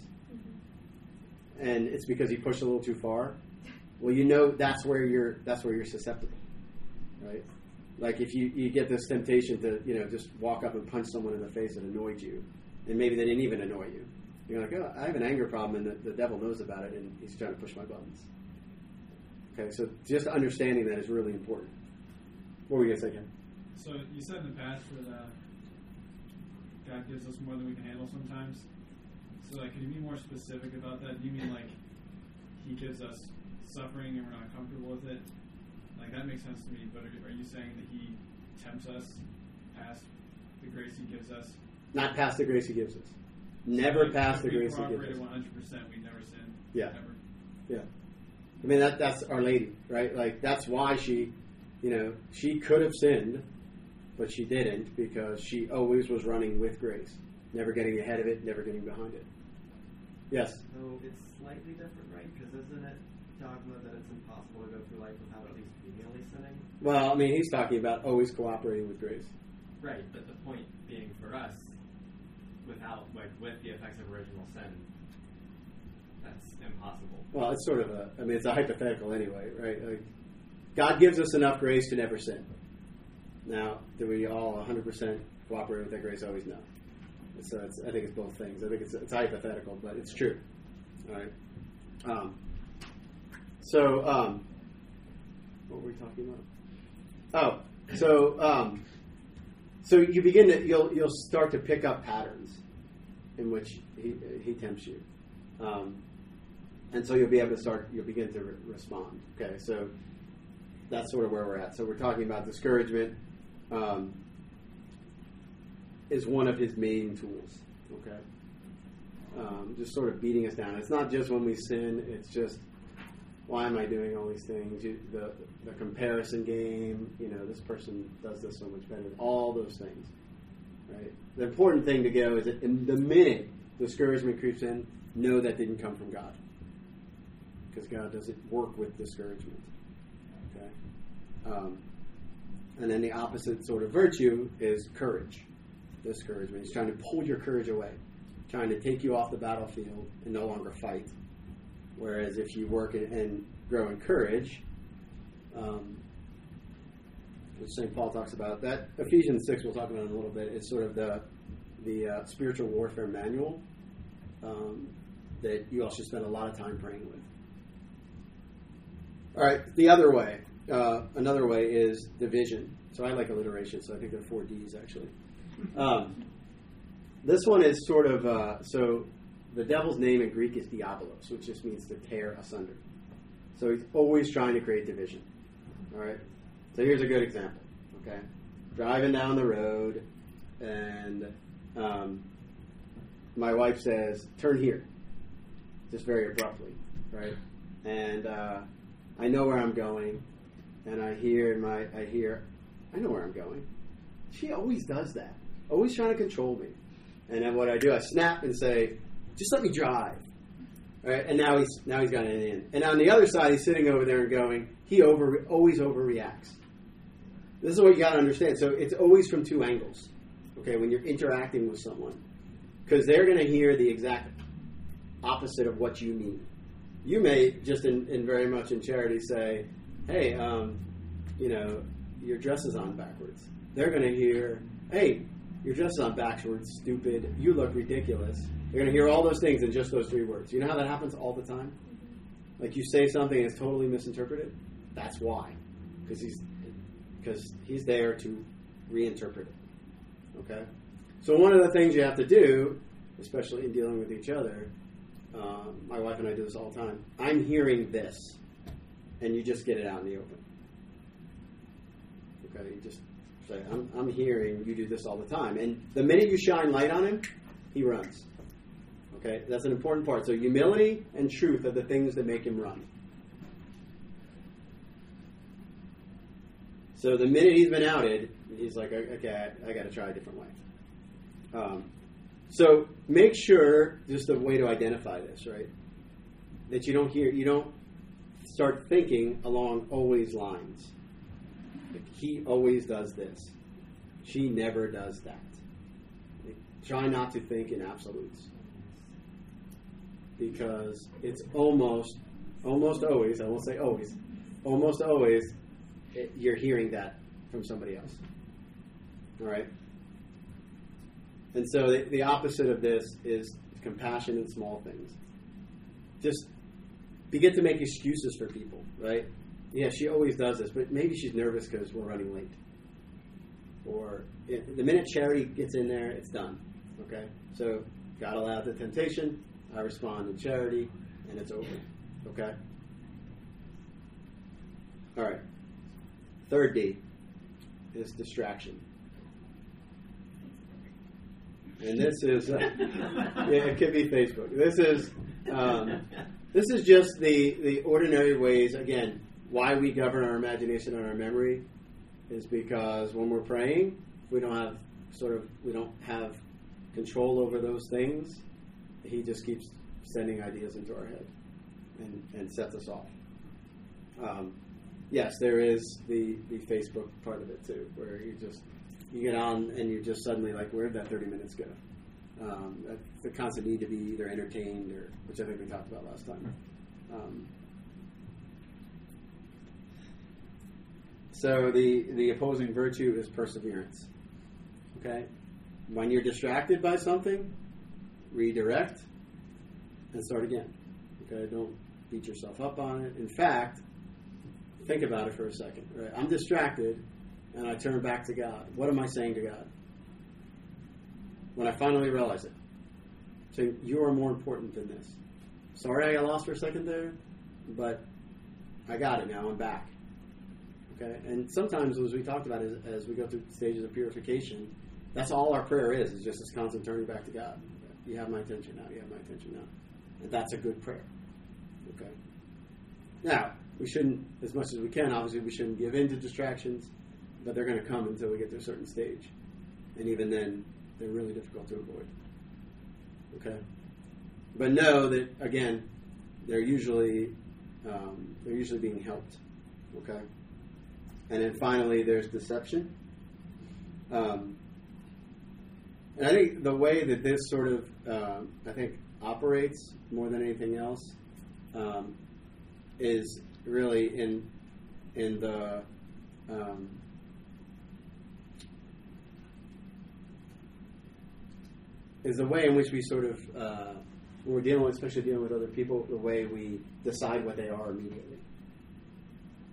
and it's because you pushed a little too far. Well, that's where you're susceptible, right? If you get this temptation to just walk up and punch someone in the face that annoyed you, and maybe they didn't even annoy you. You're like, oh, I have an anger problem, and the devil knows about it, and he's trying to push my buttons. Okay, so just understanding that is really important. What were you going to say, Ken? So you said in the past that God gives us more than we can handle sometimes. So, can you be more specific about that? Do you mean He gives us suffering and we're not comfortable with it? That makes sense to me. But are you saying that He tempts us past the grace He gives us? Not past the grace He gives us. Never past the grace He gives us. If we cooperated 100%, we'd never sin. Yeah. Ever. Yeah. I mean, that's Our Lady, right? That's why she could have sinned, but she didn't, because she always was running with grace. Never getting ahead of it, never getting behind it. Yes? So it's slightly different, right? Because isn't it dogma that it's impossible to go through life without at least venially sinning? Well, I mean, he's talking about always cooperating with grace. Right, but the point being for us, without, with the effects of original sin, that's impossible. Well, it's sort of it's a hypothetical anyway, right? God gives us enough grace to never sin. Now, do we all 100% cooperate with that grace? Always no. So I think it's both things. I think it's hypothetical, but it's true. All right. What were we talking about? So you begin to you'll start to pick up patterns in which he tempts you, and so you'll begin to respond. Okay, so that's sort of where we're at. So we're talking about discouragement. Is one of his main tools, okay? Just sort of beating us down. It's not just when we sin, it's just, why am I doing all these things? The comparison game, this person does this so much better. All those things, right? The important thing to go is that in the minute discouragement creeps in, know that didn't come from God. Because God doesn't work with discouragement, okay? And then the opposite sort of virtue is courage. Discouragement. He's trying to pull your courage away, trying to take you off the battlefield and no longer fight. Whereas if you work and grow in courage, which St. Paul talks about, that Ephesians 6 we'll talk about in a little bit, is sort of the spiritual warfare manual that you all should spend a lot of time praying with. All right, the other way. Another way is division. So I like alliteration, so I think there are 4 Ds actually. This one is sort of, so the devil's name in Greek is Diabolos, which just means to tear asunder. So he's always trying to create division. All right? So here's a good example, okay? Driving down the road, and my wife says, turn here, just very abruptly, right? And I know where I'm going, and I know where I'm going. She always does that, always trying to control me. And then what I do, I snap and say, just let me drive. All right? And now he's got it in. And on the other side, he's sitting over there and going, he always overreacts. This is what you got to understand. So it's always from two angles, okay, when you're interacting with someone. Because they're going to hear the exact opposite of what you mean. You may, just in very much in charity, say, hey, your dress is on backwards. They're going to hear, hey, your dress is on backwards, stupid, you look ridiculous. They're going to hear all those things in just those 3 words. You know how that happens all the time? Like you say something and it's totally misinterpreted? That's why. Because he's there to reinterpret it. Okay? So one of the things you have to do, especially in dealing with each other, my wife and I do this all the time. I'm hearing this, and you just get it out in the open. Okay? You just say, I'm hearing you do this all the time. And the minute you shine light on him, he runs. Okay? That's an important part. So humility and truth are the things that make him run. So the minute he's been outed, he's like, okay, I got to try a different way. So make sure, just a way to identify this, right, that you don't start thinking along always lines. Like, he always does this. She never does that. Like, try not to think in absolutes. Because it's almost always, I won't say always, almost always, you're hearing that from somebody else. All right? And so the opposite of this is compassion in small things. Just begin to make excuses for people, right? Yeah, she always does this, but maybe she's nervous because we're running late. Or the minute charity gets in there, it's done. Okay? So God allowed the temptation, I respond in charity, and it's over. Okay? All right. Third D is distraction. And this is, it could be Facebook. This is just the ordinary ways, again, why we govern our imagination and our memory is because when we're praying, we don't have control over those things. He just keeps sending ideas into our head and sets us off. Yes, there is the Facebook part of it too, where you get on and you're just suddenly like, where did that 30 minutes go? The constant need to be either entertained or, which I think we talked about last time. So the opposing virtue is perseverance. Okay? When you're distracted by something, redirect and start again. Okay? Don't beat yourself up on it. In fact, think about it for a second. Right? I'm distracted and I turn back to God. What am I saying to God? When I finally realize it. So you are more important than this. Sorry I got lost for a second there, but I got it now. I'm back. Okay? And sometimes, as we talked about, as we go through stages of purification, that's all our prayer is just this constant turning back to God. You have my attention now. You have my attention now. And that's a good prayer. Okay? Now, we shouldn't, as much as we can, obviously we shouldn't give in to distractions, but they're going to come until we get to a certain stage. And even then, they're really difficult to avoid. Okay? But know that, again, they're usually being helped. Okay? And then finally, there's deception. And I think the way that this sort of, operates more than anything else is really in the is the way in which we sort of when we're dealing with, especially dealing with other people, the way we decide what they are immediately.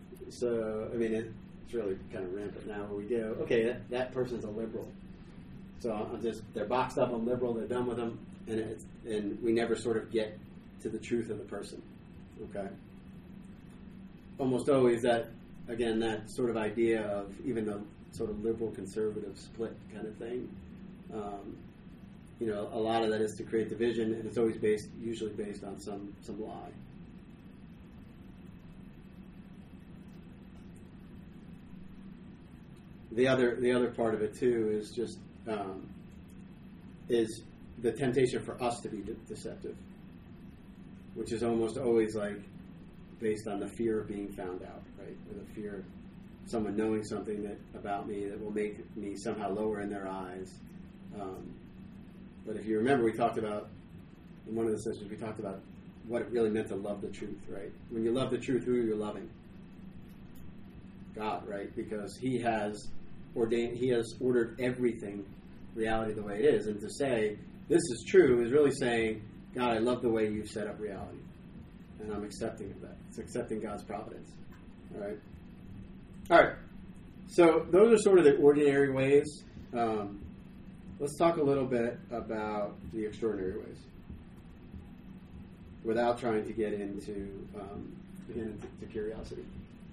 So I mean, it's really kind of rampant now where we go, okay, that person's a liberal. So they're boxed up on liberal, they're done with them, and we never sort of get to the truth of the person. Okay? Almost always that sort of idea of even the sort of liberal conservative split kind of thing. A lot of that is to create division, and it's always usually based on some lie. The other part of it too is just is the temptation for us to be deceptive, which is almost always like based on the fear of being found out, right? Or the fear of someone knowing something about me that will make me somehow lower in their eyes. But if you remember, we talked about, in one of the sessions, we talked about what it really meant to love the truth, right? When you love the truth, who are you loving? God, right? Because He has ordered everything, reality the way it is. And to say, this is true, is really saying, God, I love the way you've set up reality. And I'm accepting of that. It's accepting God's providence. All right? All right. So those are sort of the ordinary ways. Let's talk a little bit about the extraordinary ways, without trying to get into curiosity.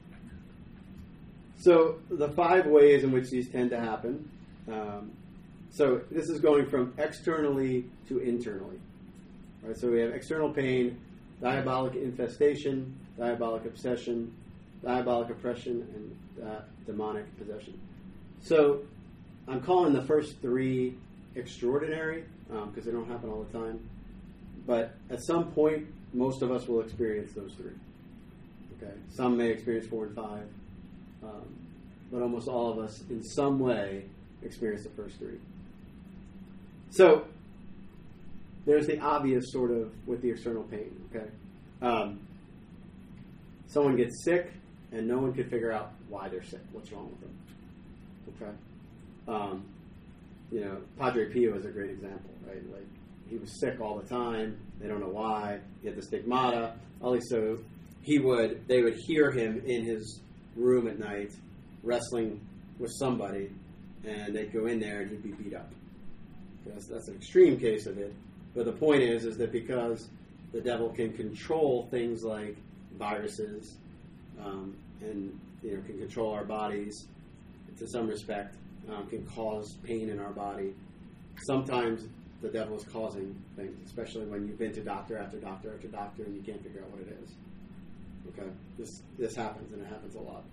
So the 5 ways in which these tend to happen. So this is going from externally to internally. All right, so we have external pain, diabolic infestation, diabolic obsession, diabolic oppression, and demonic possession. So I'm calling the first 3 extraordinary because they don't happen all the time. But at some point, most of us will experience those 3. Okay, some may experience 4 and 5, but almost all of us, in some way, experience the first 3. So there's the obvious sort of with the external pain. Okay, someone gets sick and no one can figure out why they're sick. What's wrong with them? Okay. Padre Pio is a great example, right? Like, he was sick all the time. They don't know why. He had the stigmata. So they would hear him in his room at night wrestling with somebody, and they'd go in there and he'd be beat up. That's an extreme case of it. But the point is that because the devil can control things like viruses, and can control our bodies to some respect, can cause pain in our body. Sometimes the devil is causing things, especially when you've been to doctor after doctor after doctor and you can't figure out what it is. Okay, this happens, and it happens a lot.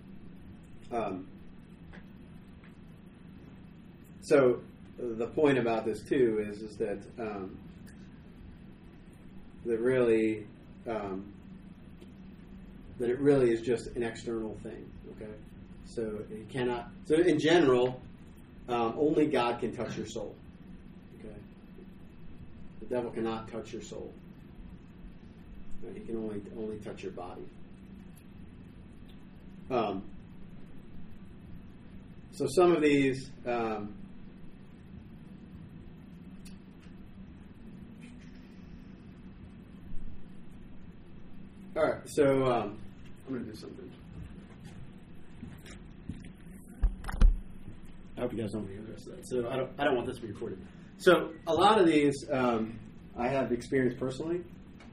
So the point about this too is that that it really is just an external thing. Okay, so it cannot. So in general, only God can touch your soul. Okay, the devil cannot touch your soul. Right? He can only touch your body. So some of these. All right, so I'm going to do something. I hope you guys don't hear the rest of that. So I don't want this to be recorded. So a lot of these I have experienced personally.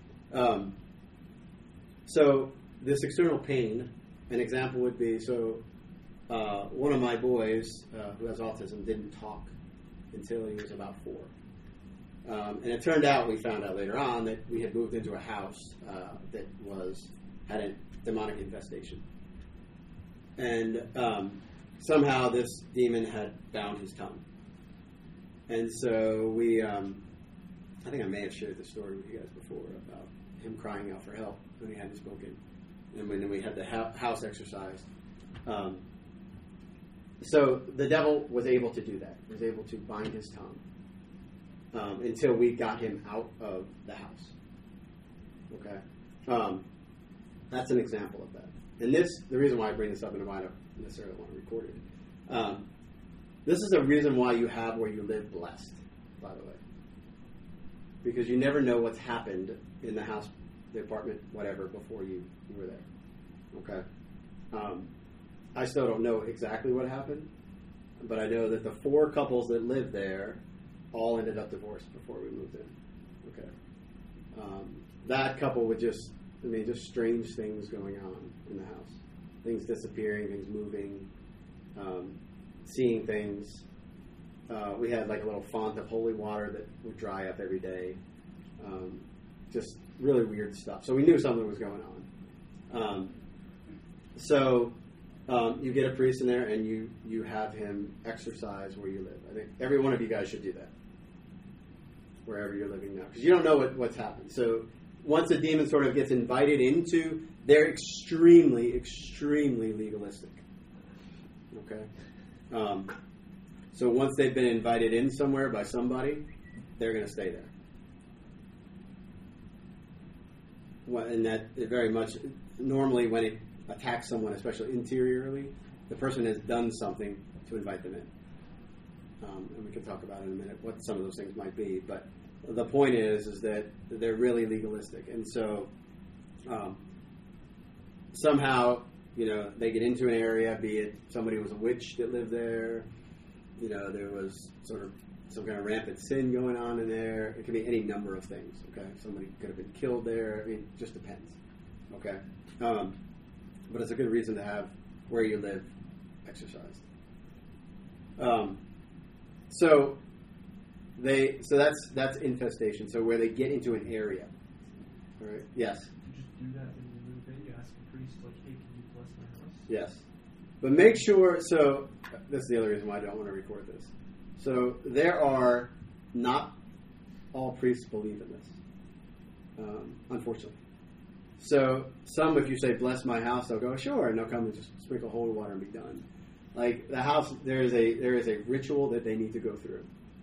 So this external pain, an example would be, one of my boys who has autism didn't talk until he was about 4. And it turned out, we found out later on, that we had moved into a house that had a demonic infestation. And somehow this demon had bound his tongue. And so we, I think I may have shared this story with you guys before about him crying out for help when he hadn't spoken. And when we had the house exercised. So the devil was able to do that. He was able to bind his tongue. Until we got him out of the house. Okay? That's an example of that. And the reason why I bring this up, and I don't necessarily want to record it, this is a reason why you have where you live blessed, by the way. Because you never know what's happened in the house, the apartment, whatever, before you were there. Okay? I still don't know exactly what happened, but I know that the 4 couples that lived there all ended up divorced before we moved in. Okay. That couple would just strange things going on in the house. Things disappearing, things moving, seeing things. We had like a little font of holy water that would dry up every day. Just really weird stuff. So we knew something was going on. You get a priest in there and you have him exercise where you live. I think every one of you guys should do that, wherever you're living now, because you don't know what's happened. So once a demon sort of gets invited into, they're extremely, extremely legalistic. Okay? So once they've been invited in somewhere by somebody, they're going to stay there. And that very much, normally when it attacks someone, especially interiorly, the person has done something to invite them in. And we can talk about in a minute what some of those things might be. But the point is that they're really legalistic. And so somehow, they get into an area, be it somebody was a witch that lived there, there was sort of some kind of rampant sin going on in there. It could be any number of things, okay? Somebody could have been killed there. I mean, it just depends, okay? But it's a good reason to have where you live exercised. So that's infestation. So where they get into an area, all right? Yes. You just do that when you move in. You ask the priest, like, "Hey, can you bless my house?" Yes, but make sure. So this is the other reason why I don't want to record this. So there are not all priests believe in this, unfortunately. So some, if you say "bless my house," they'll go "sure," and they'll come and just sprinkle holy water and be done. Like the house, there is a ritual that they need to go through,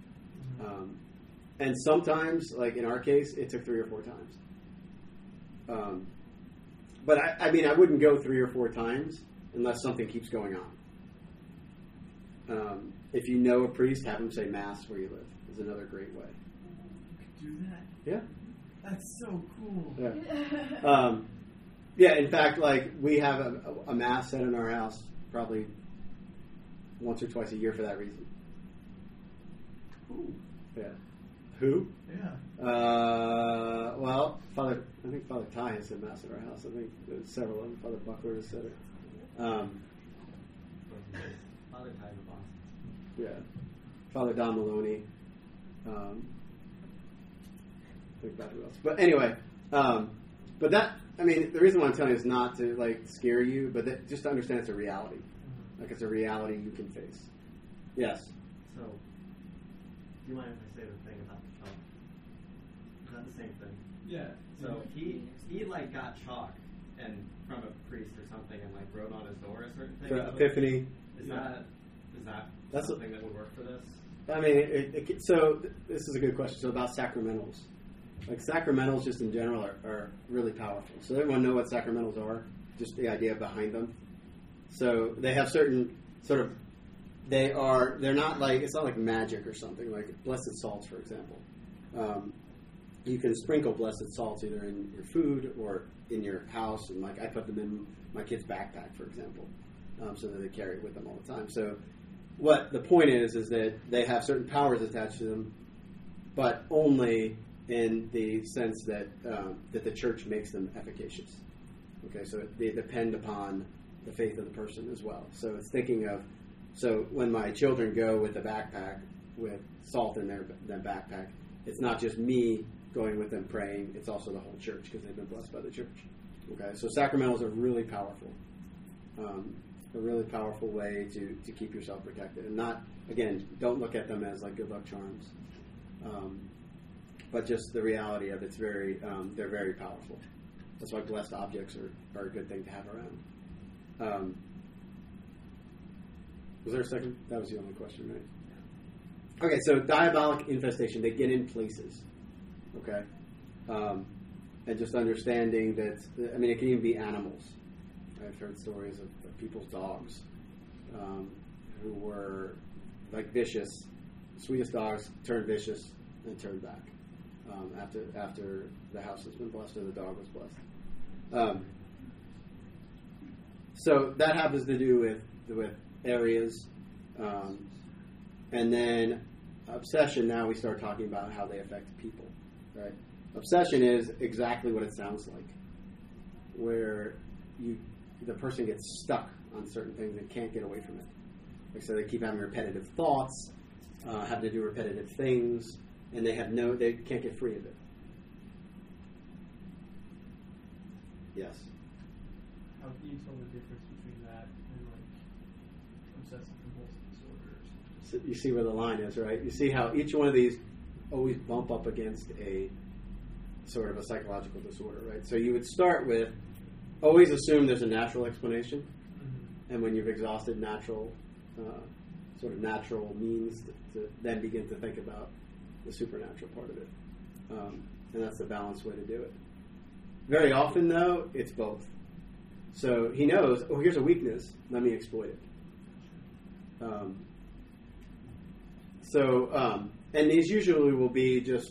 and sometimes, like in our case, it took 3 or 4 times. But I mean, I wouldn't go 3 or 4 times unless something keeps going on. If you know a priest, have him say Mass where you live. Is another great way. You could do that? Yeah. That's so cool. Yeah. Yeah, in fact, like, we have a Mass said in our house probably once or twice a year for that reason. Who? Yeah. Who? Yeah. Well, I think Father Ty has said Mass at our house. I think there's several of them. Father Buckler has said it. Father Ty in Boston. Yeah. Father Don Maloney. Think about who else. But anyway, but that, I mean, the reason why I'm telling you is not to, like, scare you, but just to understand it's a reality. Like, it's a reality you can face. Yes? So, do you mind if I say the thing about the chalk? Is that the same thing? Yeah. So he like got chalk and from a priest or something and like wrote on his door a certain thing. For Epiphany. Is that That's something that would work for this? I mean, so this is a good question. So about sacramentals. Like, sacramentals just in general are really powerful. So everyone know what sacramentals are? Just the idea behind them. So they have certain sort of, they're not like, it's not like magic or something, like blessed salts, for example. You can sprinkle blessed salts either in your food or in your house, and like I put them in my kid's backpack, for example, so that they carry it with them all the time. So what the point is that they have certain powers attached to them, but only in the sense that that the church makes them efficacious. Okay, so they depend upon the faith of the person as well. So it's thinking of, so when my children go with a backpack with salt in their backpack, it's not just me going with them praying, it's also the whole church because they've been blessed by the church. Okay, so sacramentals are really powerful. A really powerful way to keep yourself protected. And not, again, don't look at them as like good luck charms. But just the reality of it's very, they're very powerful. That's why blessed objects are a good thing to have around. Was there a second? That was the only question, right? Okay, so diabolic infestation, they get in places. Okay? And just understanding that, I mean, it can even be animals. I've heard stories of people's dogs who were like vicious, sweetest dogs, turned vicious and turned back after the house has been blessed or the dog was blessed. So that happens to do with areas. And then obsession, now we start talking about how they affect people, right? Obsession is exactly what it sounds like, where the person gets stuck on certain things and can't get away from it. Like, so they keep having repetitive thoughts, have to do repetitive things, and they can't get free of it. Yes. How can you tell the difference between that and like obsessive compulsive disorder? So you see where the line is, right? You see how each one of these always bump up against a sort of a psychological disorder, right? So you would start with always assume there's a natural explanation, and when you've exhausted natural means, to then begin to think about the supernatural part of it, and that's the balanced way to do it. Very often, though, it's both. So he knows, here's a weakness, let me exploit it. And these usually will be just,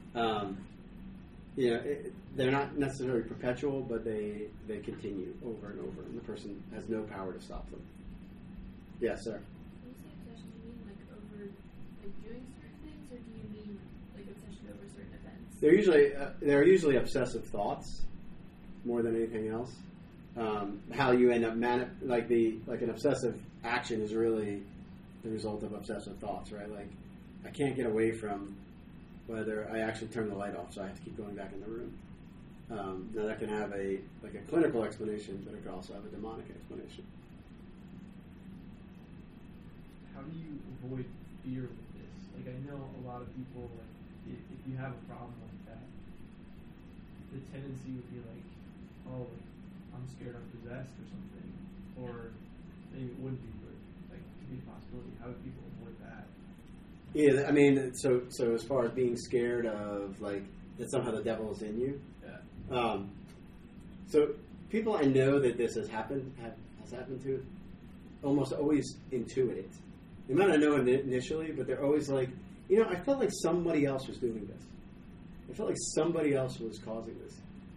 they're not necessarily perpetual, but they continue over and over, and the person has no power to stop them. Yes, sir. When you say obsession, do you mean like over like doing certain things, or do you mean like obsession over certain events? They're usually obsessive thoughts more than anything else. How you end up like an obsessive action is really the result of obsessive thoughts, right? Like, I can't get away from whether I actually turn the light off, so I have to keep going back in the room. Now that can have a clinical explanation, but it could also have a demonic explanation. How do you avoid fear with this? Like, I know a lot of people, like, if you have a problem like that, the tendency would be like, oh, like, I'm scared I'm possessed or something. Or maybe it wouldn't be, but like, it could be a possibility. How do people avoid that? Yeah, I mean, so as far as being scared of, like, that somehow the devil is in you. Yeah. So people I know that this has happened to almost always intuit it. They might not know it initially, but they're always like, I felt like somebody else was doing this. I felt like somebody else was causing this.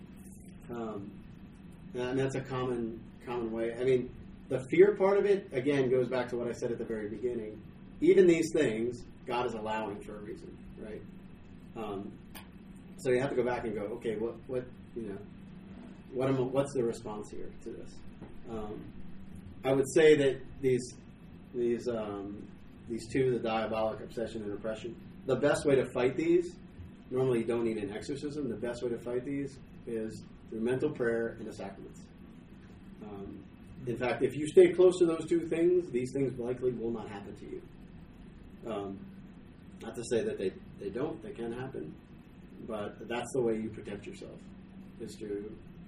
And that's a common way. I mean, the fear part of it, again, goes back to what I said at the very beginning. Even these things, God is allowing for a reason, right? So you have to go back and go, okay, what's the response here to this? I would say that these two, the diabolic obsession and oppression, the best way to fight these, normally you don't need an exorcism. The best way to fight these is through mental prayer and the sacraments. In fact, if you stay close to those two things, these things likely will not happen to you. Not to say that they don't; they can happen, but that's the way you protect yourself. Is to,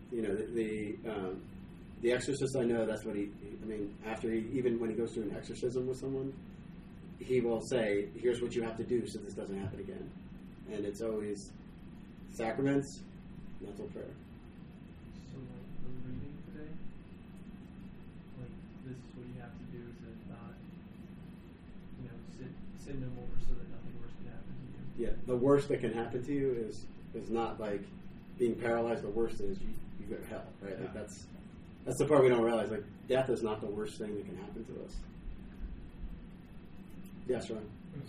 the exorcist I know. That's what even when he goes through an exorcism with someone, he will say, "Here's what you have to do so this doesn't happen again," and it's always sacraments, mental prayer. So, like, the reading today, like, this is what you have to do to not, sin no more so that nothing worse can happen to you. Yeah, the worst that can happen to you is not like being paralyzed. The worst is you go to hell, right? Like, that's the part we don't realize. Like, death is not the worst thing that can happen to us. Yes, Ron.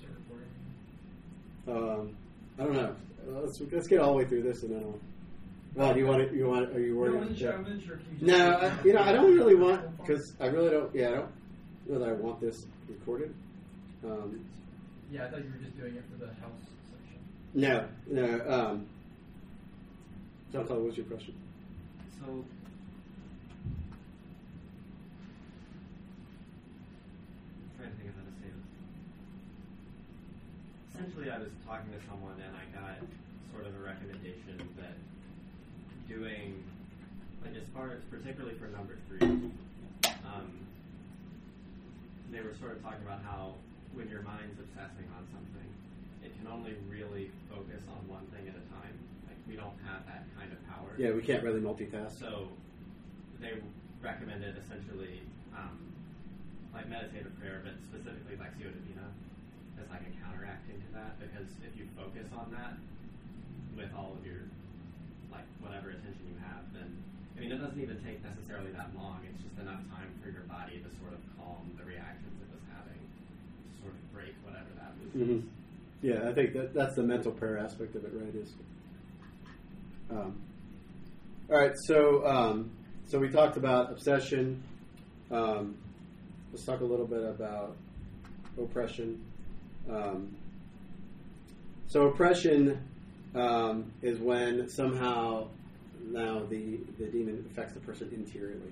I don't know. Let's get all the way through this, and then I'll. Well, do you want it? Are you worried? I wasn't sure if you just No, I don't really want, because I really don't. Yeah, I don't know that I want this recorded. Yeah, I thought you were just doing it for the house section. No. John Claude, what's your question? So, I'm trying to think of how to say this. Essentially, I was talking to someone and I got sort of a recommendation that doing, like, as far as particularly for number 3, they were sort of talking about how when your mind's obsessing on something, it can only really focus on one thing at a time. Like, we don't have that kind of power. Yeah, we can't really multitask. So they recommended essentially like meditative prayer, but specifically Lectio Divina as like a counteracting to that, because if you focus on that with all of your, like, whatever attention you have, then, I mean, it doesn't even take necessarily that long. It's just enough time for your body to sort of calm the reactions it was having. sort of break whatever that was. Mm-hmm. Yeah, I think that's the mental prayer aspect of it, right? Is all right. So we talked about obsession. Let's talk a little bit about oppression. So oppression is when somehow now the demon affects the person interiorly.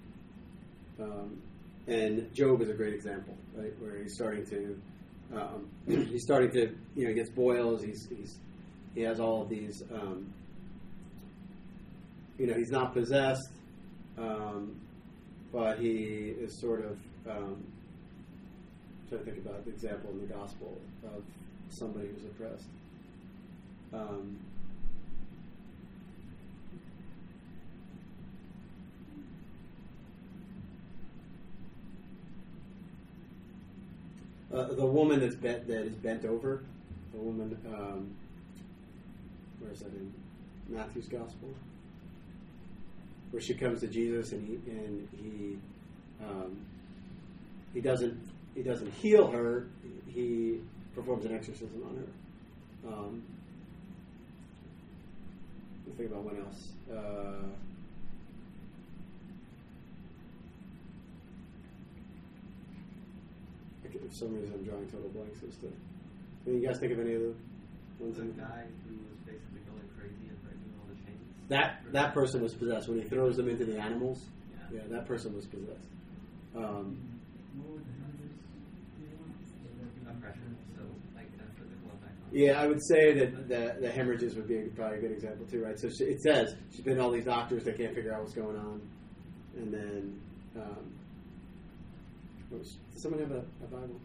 And Job is a great example, right? Where he's starting to, he gets boils. He has all of these, he's not possessed, but he is sort of trying to think about the example in the gospel of somebody who's oppressed. The woman that is bent over, the woman, where is that in Matthew's gospel? Where she comes to Jesus and he doesn't heal her, he performs an exorcism on her. Let's think about what else. For some reason, I'm drawing total blanks as to. Can you guys think of any of the ones? The guy who was basically going crazy and breaking all the chains. That person was possessed when he throws them into the animals. Yeah, that person was possessed. Oppression. So like a physical effect. Yeah, I would say that the hemorrhages would be probably a good example too, right? So it says she's been to all these doctors, they can't figure out what's going on, and then. Does someone have a Bible?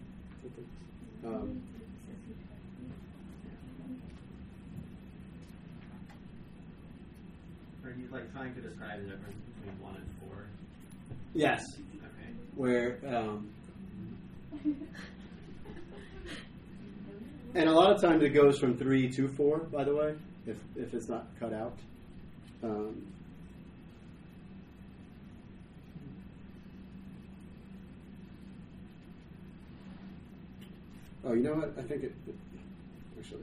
Are you like trying to describe the difference between 1 and 4? Yes. Okay. Where, and a lot of times it goes from 3 to 4. By the way, if it's not cut out. Oh, you know what? I think it actually.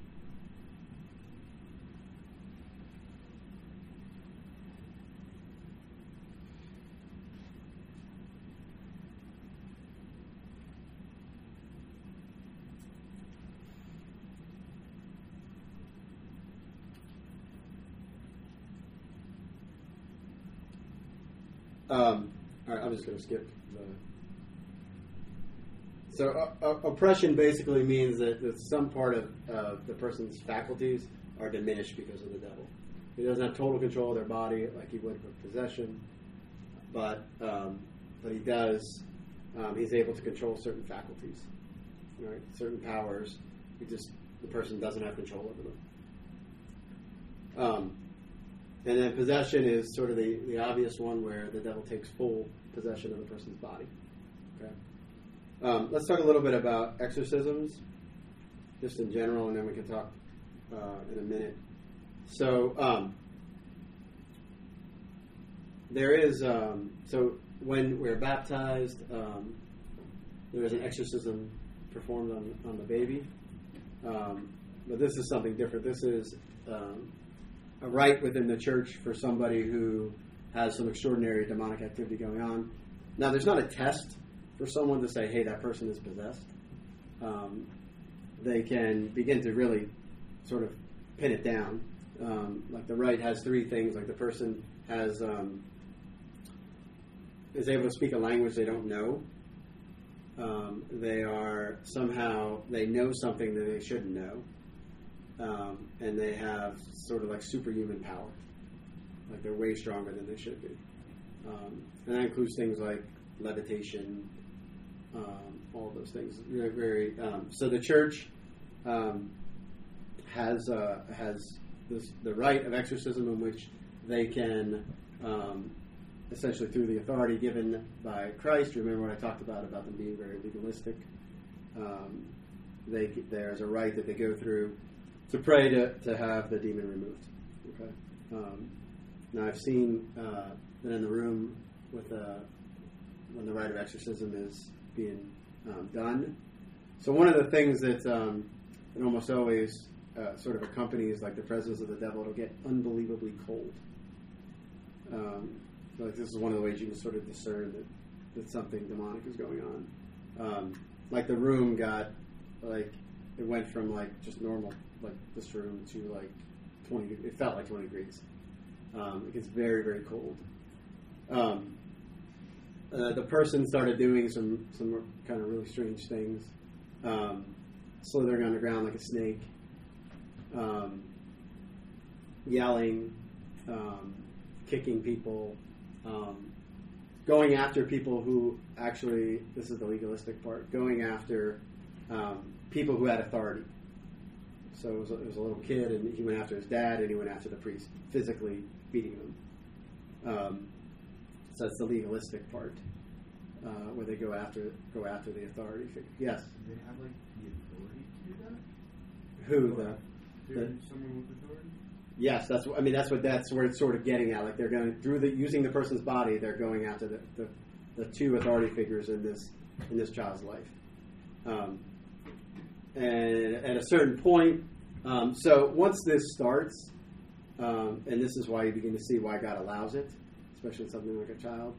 All right, I'm just going to skip the. So oppression basically means that some part of the person's faculties are diminished because of the devil. He doesn't have total control of their body like he would with possession, but he does. He's able to control certain faculties, right? Certain powers. The person doesn't have control over them. And then possession is sort of the obvious one where the devil takes full possession of the person's body. Okay. Let's talk a little bit about exorcisms, just in general, and then we can talk in a minute. So there is so when we're baptized, there is an exorcism performed on the baby, but this is something different. This is a rite within the church for somebody who has some extraordinary demonic activity going on. Now, there's not a test for someone to say, hey, that person is possessed. They can begin to really sort of pin it down. Like the rite has 3 things. Like the person is able to speak a language they don't know. They know something that they shouldn't know. And they have sort of like superhuman power. Like they're way stronger than they should be. And that includes things like levitation, all of those things. Very. So the church has the rite of exorcism in which they can essentially through the authority given by Christ. Remember what I talked about them being very legalistic. There's a rite that they go through to pray to have the demon removed. Okay. Now I've seen that in the room with when the rite of exorcism is being done, So one of the things that it almost always sort of accompanies like the presence of the devil, it'll get unbelievably cold. So like this is one of the ways you can sort of discern that something demonic is going on. Like the room got like it went from like just normal like this room to like 20. It felt like 20 degrees. It gets very, very cold. The person started doing some kind of really strange things, slithering on the ground like a snake, yelling, kicking people, going after people who actually, this is the legalistic part, going after people who had authority. So it was a little kid, and he went after his dad, and he went after the priest, physically beating him. So that's the legalistic part, where they go after the authority figure. Yes. Do they have like the authority to do that? Who someone with authority? Yes, that's where it's sort of getting at. Like they're going through using the person's body, they're going after the two authority figures in this child's life. And at a certain point, so once this starts, and this is why you begin to see why God allows it, especially in something like a child,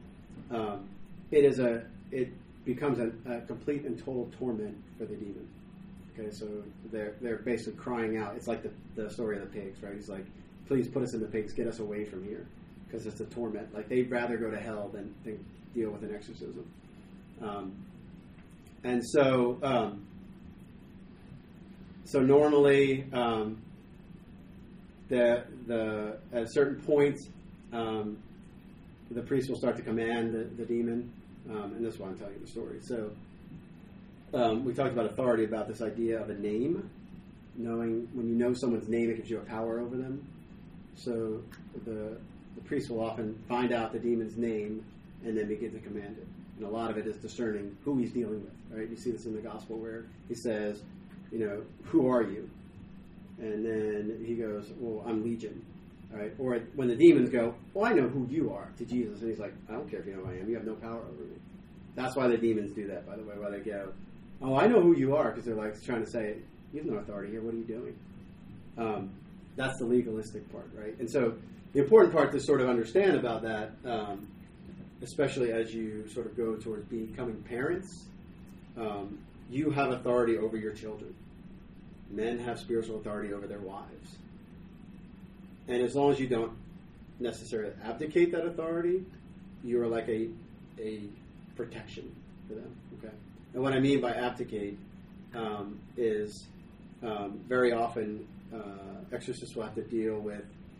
it becomes a complete and total torment for the demon. Okay, so they're basically crying out. It's like the story of the pigs, right? He's like, please put us in the pigs, get us away from here, because it's a torment. Like they'd rather go to hell than deal with an exorcism. And so normally at a certain point, the priest will start to command the demon, and this is why I'm telling you the story. So we talked about authority, about this idea of a name. Knowing when you know someone's name, it gives you a power over them. So the priest will often find out the demon's name and then begin to command it. And a lot of it is discerning who he's dealing with. Right? You see this in the gospel where he says, who are you? And then he goes, well, I'm Legion. All right? Or when the demons go, well, I know who you are, to Jesus. And he's like, I don't care if you know who I am. You have no power over me. That's why the demons do that, by the way, why they go, oh, I know who you are, because they're like trying to say, you have no authority here. What are you doing? That's the legalistic part, right? And so the important part to sort of understand about that, especially as you sort of go towards becoming parents, you have authority over your children. Men have spiritual authority over their wives. And as long as you don't necessarily abdicate that authority, you are like a protection for them. Okay. And what I mean by abdicate is very often exorcists will have to deal with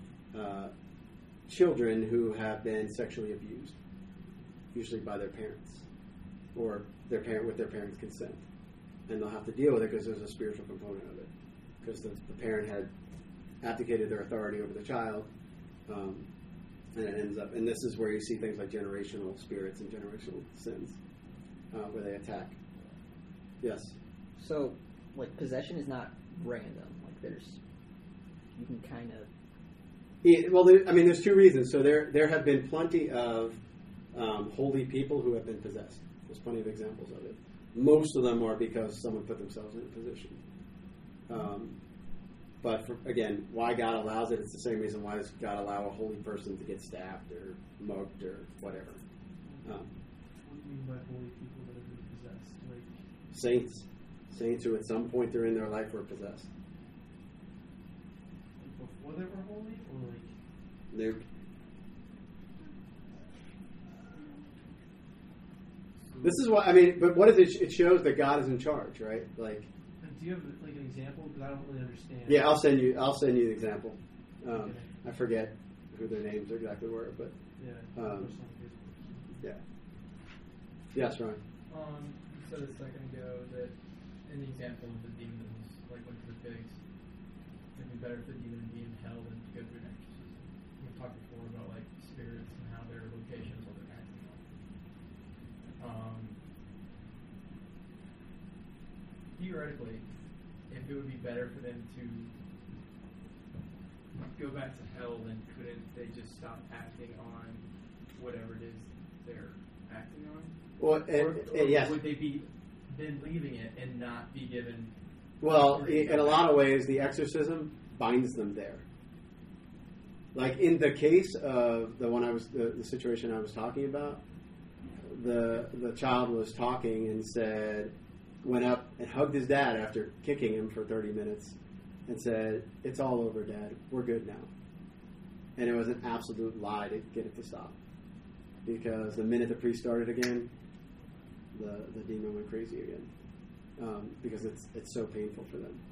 children who have been sexually abused, usually by their parents or with their parents' consent, and they'll have to deal with it because there's a spiritual component of it, because the parent had abdicated their authority over the child, and it ends up. And this is where you see things like generational spirits and generational sins, where they attack. Yes. So, like, possession is not random. Like, you can kind of. Yeah, well, there's two reasons. So there have been plenty of holy people who have been possessed. There's plenty of examples of it. Most of them are because someone put themselves in a position. But again, why God allows it, it's the same reason why does God allow a holy person to get stabbed or mugged or whatever. What do you mean by holy people that have been possessed? Like Saints who at some point during their life were possessed. Before they were holy, or like They're, this is what but what is it? It shows that God is in charge, right? Like, do you have like an example? Because I don't really understand. Yeah, I'll send you the example. Okay. I forget who their names exactly were, but yeah. Yes, Ryan. You said a second ago that in the example of the demons, like went to the pigs, it'd be better for the demon to be in hell than to go through an exorcism. We talked before about like spirits and how their locations are their acting on. Theoretically, if it would be better for them to go back to hell, then couldn't they just stop acting on whatever it is they're acting on? Well, Or yes. would they be then leaving it and not be given. Well, in a lot of ways, the exorcism binds them there. Like in the case of the situation I was talking about, the child was talking and went up and hugged his dad after kicking him for 30 minutes and said, "It's all over, Dad. We're good now." And it was an absolute lie to get it to stop. Because the minute the priest started again, the demon went crazy again. Because it's so painful for them.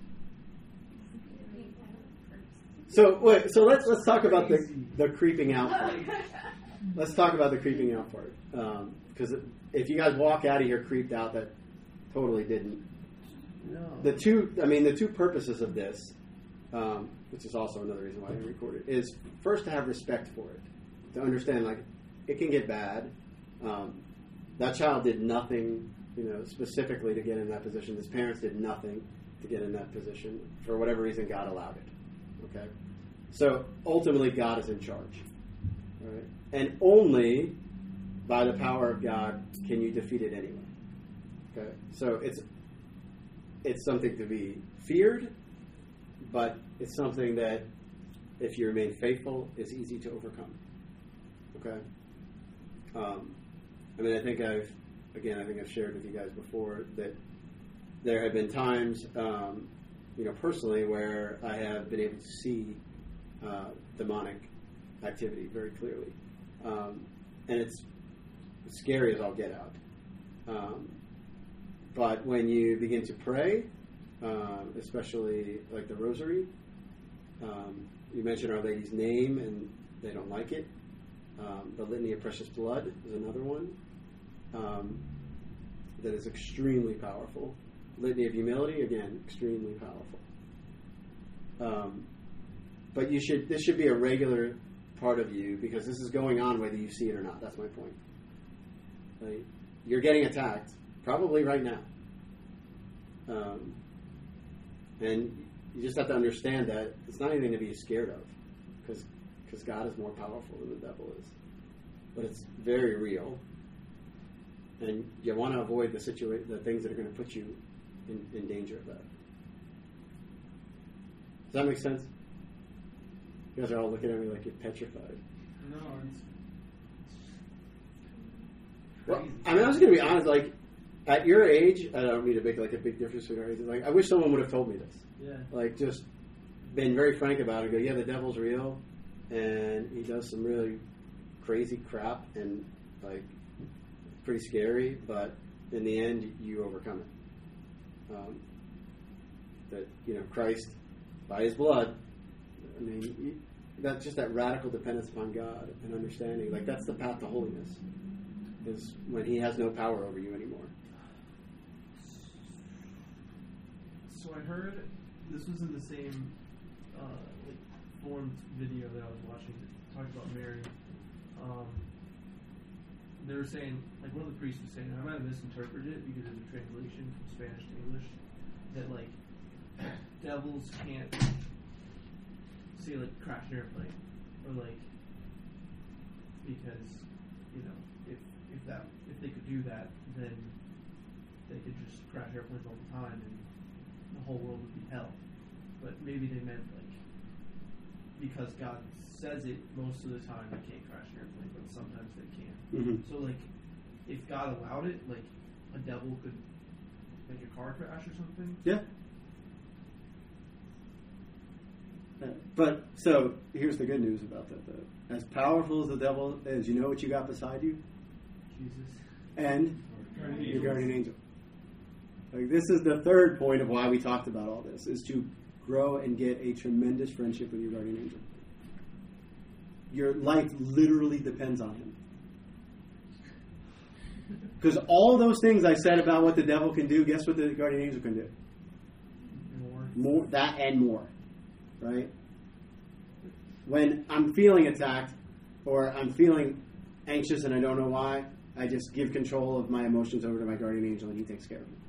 So let's talk about the creeping out part. Let's talk about the creeping out part. Because if you guys walk out of here creeped out, that totally didn't. No. The two purposes of this, which is also another reason why I record it, is first to have respect for it, to understand like it can get bad. That child did nothing, specifically to get in that position. His parents did nothing to get in that position. For whatever reason, God allowed it. Okay, so ultimately, God is in charge, all right? And only by the power of God can you defeat it anyway. Okay, so it's something to be feared, but it's something that, if you remain faithful, is easy to overcome. Okay, I think I've shared with you guys before that there have been times, personally, where I have been able to see demonic activity very clearly, and it's scary as all get out. But when you begin to pray, especially like the rosary, you mention Our Lady's name and they don't like it. The Litany of Precious Blood is another one that is extremely powerful. Litany of Humility, again, extremely powerful. But this should be a regular part of you, because this is going on whether you see it or not. That's my point. Right? You're getting attacked, probably right now. And you just have to understand that it's not anything to be scared of, because God is more powerful than the devil is. But it's very real. And you want to avoid the things that are going to put you in danger of that. Does that make sense? You guys are all looking at me like you're petrified. No, Well, I was going to be honest. Like, at your age, I don't mean to make like a big difference between our ages. Like, I wish someone would have told me this. Yeah. Like, just been very frank about it. Go, yeah, the devil's real, and he does some really crazy crap, and like pretty scary. But in the end, you overcome it. That Christ, by His blood. I mean, that's just that radical dependence upon God and understanding. Like, that's the path to holiness, is when He has no power over you anymore. So I heard this was in the same formed video that I was watching that talked about Mary. They were saying, like, one of the priests was saying, I might have misinterpreted it because of the translation from Spanish to English, that like devils can't say like crash an airplane, or like, because if they could do that, then they could just crash airplanes all the time and the whole world would be hell. But maybe they meant like, because God says it most of the time, they can't crash an airplane, but sometimes they can. Mm-hmm. So like, if God allowed it, like a devil could make a car crash or something. Yeah. But so here's the good news about that, though. As powerful as the devil is, you know what you got beside you? Jesus. And your guardian angel. Like, this is the third point of why we talked about all this, is to grow and get a tremendous friendship with your guardian angel. Your life literally depends on him. Because all those things I said about what the devil can do, guess what the guardian angel can do? More, that and more. Right? When I'm feeling attacked, or I'm feeling anxious and I don't know why, I just give control of my emotions over to my guardian angel and he takes care of it.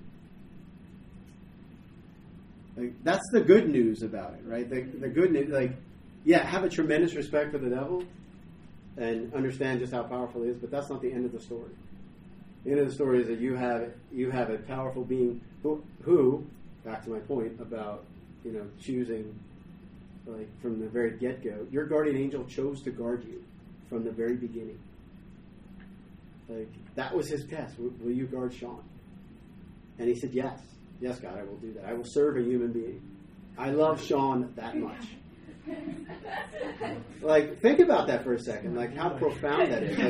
Like, that's the good news about it, right? The good news, like, yeah, have a tremendous respect for the devil and understand just how powerful he is, but that's not the end of the story. The end of the story is that you have a powerful being who back to my point about choosing, like from the very get-go, your guardian angel chose to guard you from the very beginning. Like that was his test. Will you guard Sean? And he said, yes, God, I will do that. I will serve a human being. I love Sean that much. Like, think about that for a second. Like, how profound that is. Like,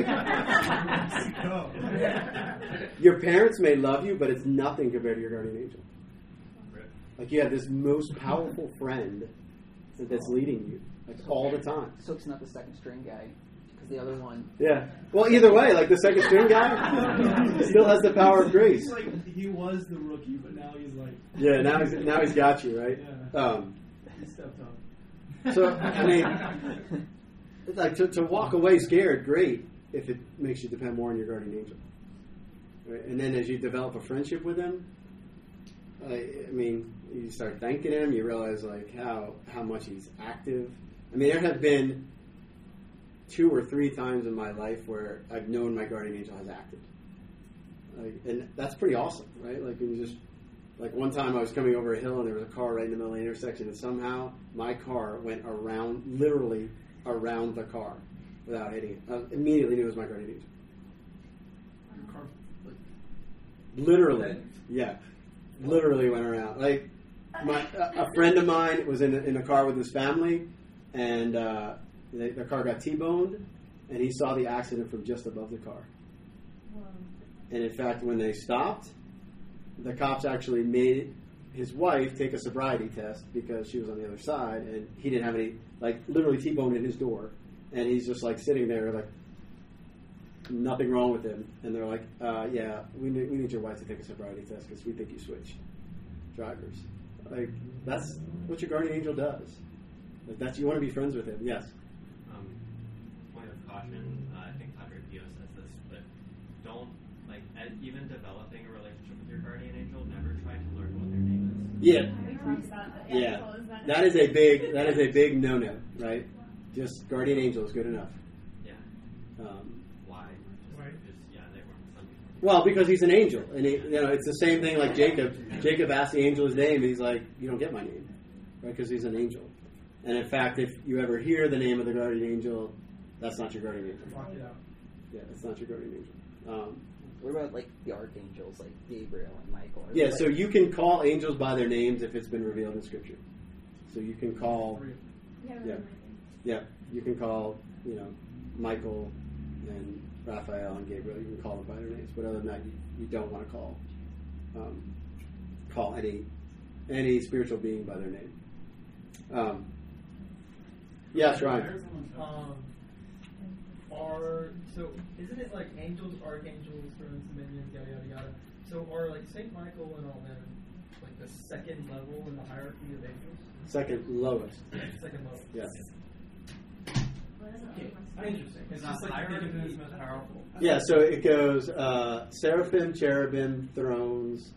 your parents may love you, but it's nothing compared to your guardian angel. Like, you have this most powerful friend that's leading you, like, all the time. So it's not the second string guy, because the other one... Yeah. Well, either way, like, the second string guy still has the power of grace. It's like he was the rookie, but now he's like... Yeah, now he's got you, right? Yeah. He stepped up. So, I mean, like to walk away scared, great, if it makes you depend more on your guardian angel. Right? And then as you develop a friendship with him, I mean, you start thanking him, you realize like how much he's active. I mean, there have been 2 or 3 times in my life where I've known my guardian angel has acted. And that's pretty awesome, right? Like, when you just... Like one time I was coming over a hill and there was a car right in the middle of the intersection and somehow my car went literally around the car without hitting it. I immediately knew it was my guardian angel. Your car, Literally. Yeah. Literally went around. Like a friend of mine was in a car with his family and the car got T-boned and he saw the accident from just above the car. And in fact, when they stopped, the cops actually made his wife take a sobriety test because she was on the other side, and he didn't have any, like, literally T-boned in his door, and he's just, like, sitting there, like, nothing wrong with him, and they're like, yeah, we need your wife to take a sobriety test because we think you switched drivers. Like, that's what your guardian angel does. Like, you want to be friends with him, yes. Point of caution, I think Padre Pio says this, but don't, like, even developing a relationship with your guardian angel, never try to learn what their name is. Yeah. We talked about that. Yeah. What was that? That is a big no-no, right? Just guardian angel is good enough. Yeah. Why? Just, yeah, they weren't some people. Well, because he's an angel, and it's the same thing like Jacob. Jacob asked the angel his name. He's like, "You don't get my name," right? Because he's an angel. And in fact, if you ever hear the name of the guardian angel, that's not your guardian angel. Block it out. Yeah, it's not your guardian angel. What about like the archangels, like Gabriel and Michael? Are Yeah, they, so like, you can call angels by their names if it's been revealed in Scripture. So you can call, yeah, you can call, Michael and Raphael and Gabriel. You can call them by their names, but other than that, you don't want to call any spiritual being by their name. Yes, Ryan. So isn't it like angels, archangels, thrones, dominions, yada yada yada? So are like Saint Michael and all them like the second level in the hierarchy of angels? Second lowest. Second level. Yes. Okay. Interesting. It's Not just like hierarchy. thinking of them as most powerful. Yeah, so it goes seraphim, cherubim, thrones.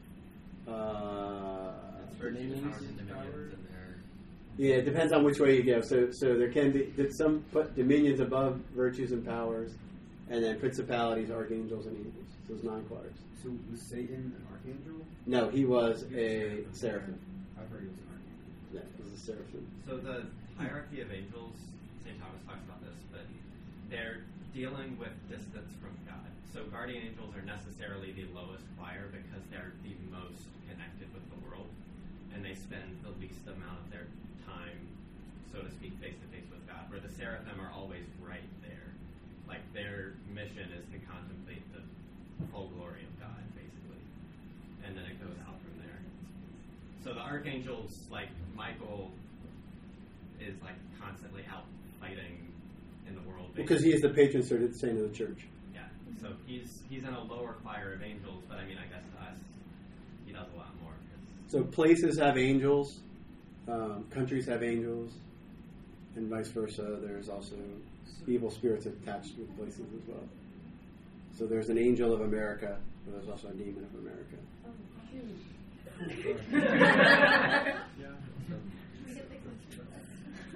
Virtues, powers, and dominions in there. Yeah, it depends on which way you go. So there can be some put dominions above virtues and powers, and then principalities, archangels, and angels. So it's 9 quarters. So was Satan an archangel? No, he was a seraphim. I've heard he was an archangel. Yeah, he was a seraphim. So the hierarchy of angels, St. Thomas talks about this, but they're dealing with distance from God. So guardian angels are necessarily the lowest choir because they're the most connected with the world, and they spend the least amount of their time, so to speak, face-to-face with God, where the seraphim are always right there. Like, their mission is to contemplate the full glory of God, basically. And then it goes out from there. So the archangels, like Michael, is like constantly out fighting in the world. Because he is the patron saint of the church. Yeah. So he's in a lower choir of angels, but I mean, I guess to us, he does a lot more. So places have angels, countries have angels, and vice versa. There's also evil spirits attached with places as well. So there's an angel of America, but there's also a demon of America.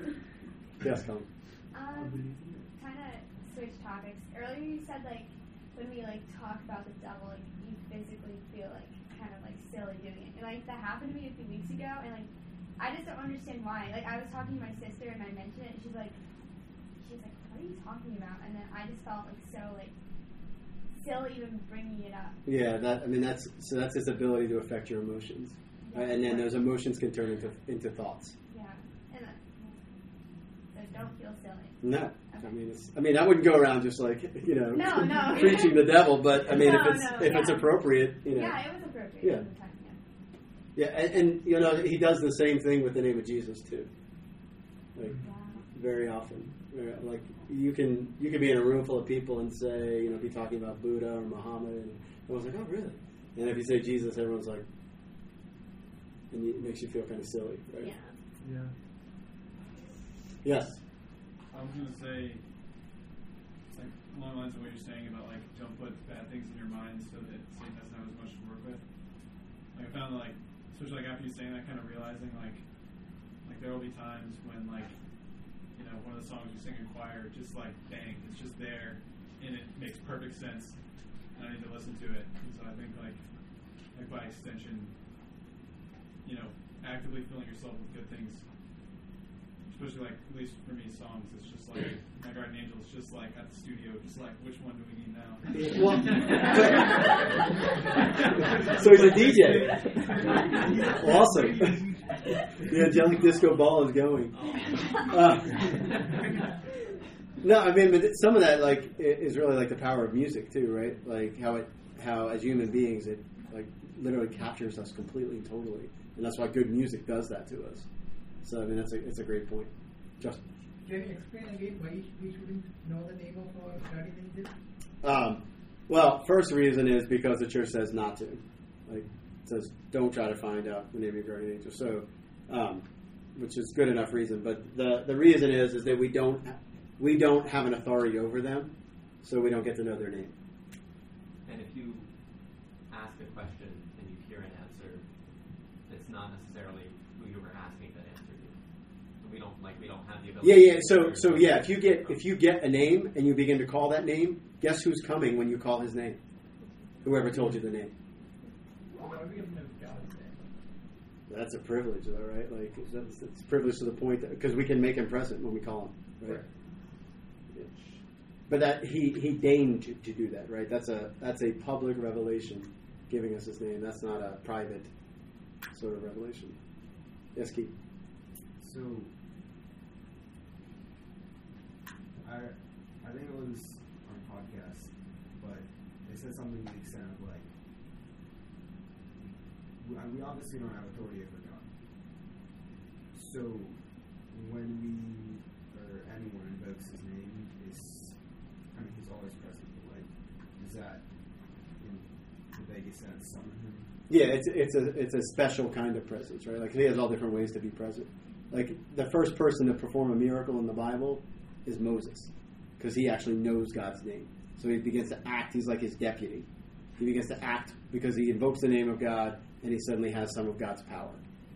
Yes, Colin. Kind of switch topics. Earlier you said like when we like talk about the devil, like you physically feel like kind of like silly doing it. And like that happened to me a few weeks ago, and like I just don't understand why. Like I was talking to my sister and I mentioned it, and she's like, what are you talking about? And then I just felt like so like silly even bringing it up. Yeah, that's his ability to affect your emotions, Yeah. and then those emotions can turn into thoughts. Yeah, and so don't feel silly. No, Okay. I mean, I wouldn't go around just like No. preaching the devil, but I mean, No, if it's appropriate, Yeah, it was appropriate Yeah. at the time. Yeah, and he does the same thing with the name of Jesus too. Like very often, like you can be in a room full of people and say, be talking about Buddha or Muhammad, and everyone's like, oh really? And if you say Jesus, everyone's like, and it makes you feel kind of silly, right? Yeah. Yeah. Yes. I was going to say, like, along the lines of what you're saying about, like, don't put bad things in your mind so that Satan doesn't have as much to work with. Like, I found that, like, especially, like, after you saying that, kind of realizing, like there will be times when, like, one of the songs you sing in choir, just, like, bang, it's just there, and it makes perfect sense, and I need to listen to it. And so I think, like by extension, actively filling yourself with good things, especially, like, at least for me, songs, it's just like My Guardian Angel, it's just like at the studio, just like, which one do we need now? So he's a DJ. Awesome. The angelic disco ball is going. No, I mean, but some of that, like, is really like the power of music too, right? Like how as human beings, it like literally captures us completely and totally, and that's why good music does that to us. So I mean, it's a great point. Just Can you explain again why we shouldn't know the name of our guardian angel? Well, first reason is because the church says not to. Like, it says don't try to find out the name of your guardian angel. So, which is good enough reason. But the reason is that we don't have an authority over them, so we don't get to know their name. And if you ask a question and you hear an answer, it's not necessarily who you were asking that answered you. So we don't have the ability. Yeah. So yeah, if you get a name and you begin to call that name, guess who's coming when you call his name? Whoever told you the name. How do we know God's name? That's a privilege, though, right? Like it's a privilege to the point that because we can make him present when we call him, right? Yeah. But that he deigned to do that, right? That's a public revelation, giving us his name. That's not a private sort of revelation. Yes, Keith. So, I think it was on a podcast, but it said something to the extent of like, we obviously don't have authority over God. So, when we or anyone invokes his name, he's always present. But like, is that in the vaguest sense summon him? Yeah, it's a special kind of presence, right? Like he has all different ways to be present. Like the first person to perform a miracle in the Bible is Moses, because he actually knows God's name. So he begins to act. He's like his deputy. He begins to act because he invokes the name of God, and he suddenly has some of God's power.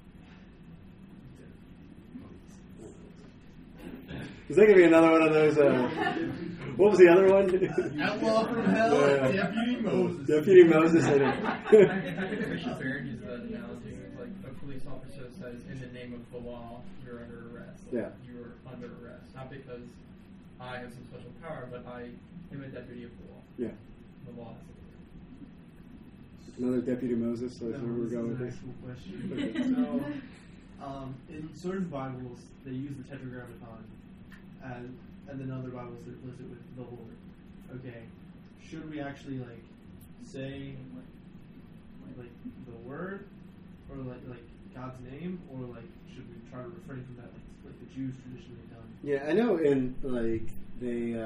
Is that going to be another one of those? What was the other one? Outlaw from hell, Deputy Moses. Deputy Moses. I think Bishop Barron used that analogy of like a police officer says, "In the name of the law, you're under arrest." Like, Yeah. you're under arrest, not because I have some special power, but I am a deputy of the law. Yeah. The law has Another Deputy Moses. So that's where we're this going is with an this. actual question. So, in certain Bibles, they use the Tetragrammaton, and then other Bibles that list it with the Lord. Okay, should we actually like say like the word, or like God's name, or like should we try to refrain from that, like the Jews traditionally have done? Yeah, I know. In like they,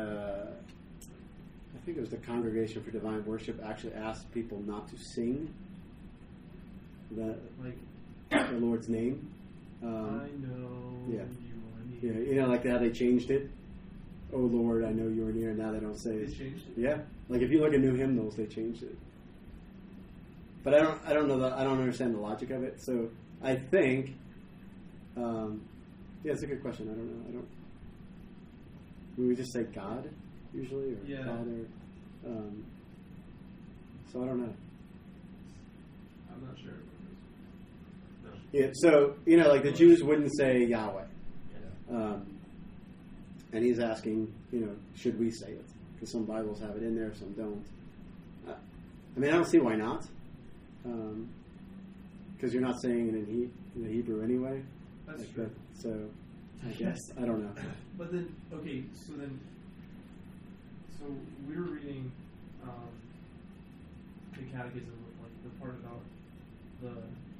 I think it was the Congregation for Divine Worship actually asked people not to sing the Lord's name. I know. Yeah. You are near. Yeah, like how they changed it. Oh Lord, I know you are near. And now they don't say. They changed it? Yeah, like if you look at new hymnals, they changed it. But I don't know. I don't understand the logic of it. So I think, yeah, it's a good question. I don't know. Would we just say God usually, or Yeah. Father? So I don't know. I'm not sure. No. Yeah, so, like the Jews wouldn't say Yahweh. Yeah. And he's asking, should we say it? Because some Bibles have it in there, some don't. I don't see why not. Because you're not saying it in the Hebrew anyway. That's true. So, I guess, I don't know. But then, okay, so we were reading the Catechism, like the part about the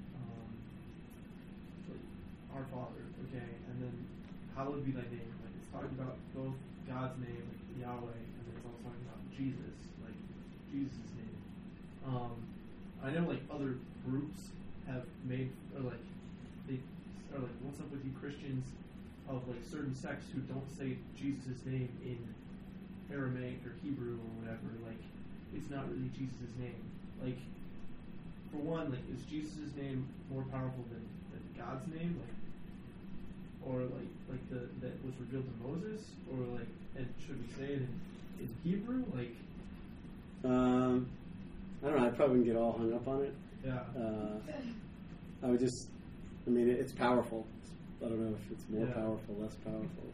Our Father, okay, and then hallowed be thy name. Like it's talking about both God's name, like Yahweh, and then it's also talking about Jesus, like Jesus' name. I know like other groups have made or like they are like, what's up with you Christians of like certain sects who don't say Jesus' name in Aramaic or Hebrew or whatever? Like it's not really Jesus' name. Like for one, like is Jesus' name more powerful than God's name? Like or like that was revealed to Moses, or like, and should we say it in Hebrew? Like, I don't know. I probably wouldn't get all hung up on it. Yeah. I would just. It's powerful. I don't know if it's more powerful, less powerful.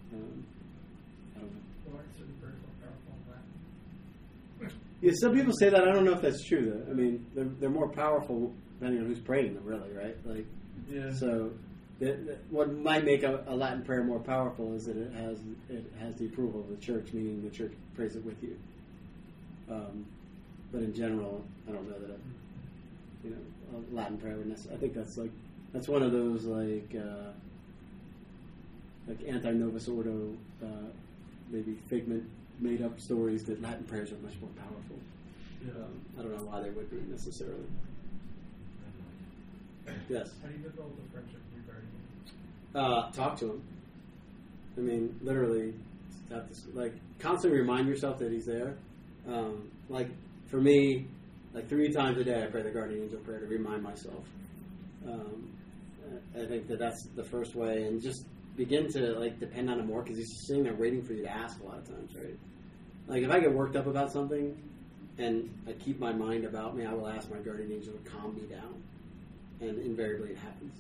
I don't know. Well, aren't certain verbs more powerful than that? Yeah, some people say that. I don't know if that's true though. They're more powerful depending on who's praying them, really, right? Like, yeah. So. What might make a Latin prayer more powerful is that it has the approval of the church, meaning the church prays it with you. But in general, I don't know that a Latin prayer would necessarily. I think that's one of those like anti Novus Ordo, maybe figment made up stories that Latin prayers are much more powerful. Yeah. I don't know why they would be necessarily. Yes. How do you develop a friendship regarding it? Talk to him. Literally, have to, constantly remind yourself that he's there. For me, 3 times a day, I pray the guardian angel prayer to remind myself. I think that's the first way, and just begin to depend on him more because he's just sitting there waiting for you to ask a lot of times, right? Like if I get worked up about something, and I keep my mind about me, I will ask my guardian angel to calm me down. And invariably it happens.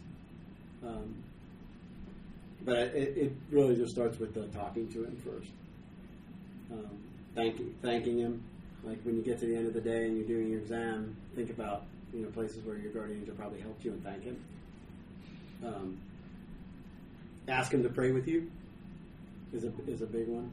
But it really just starts with talking to him first. Thanking him. Like when you get to the end of the day and you're doing your exam, think about places where your guardian angel probably helped you and thank him. Ask him to pray with you is a big one.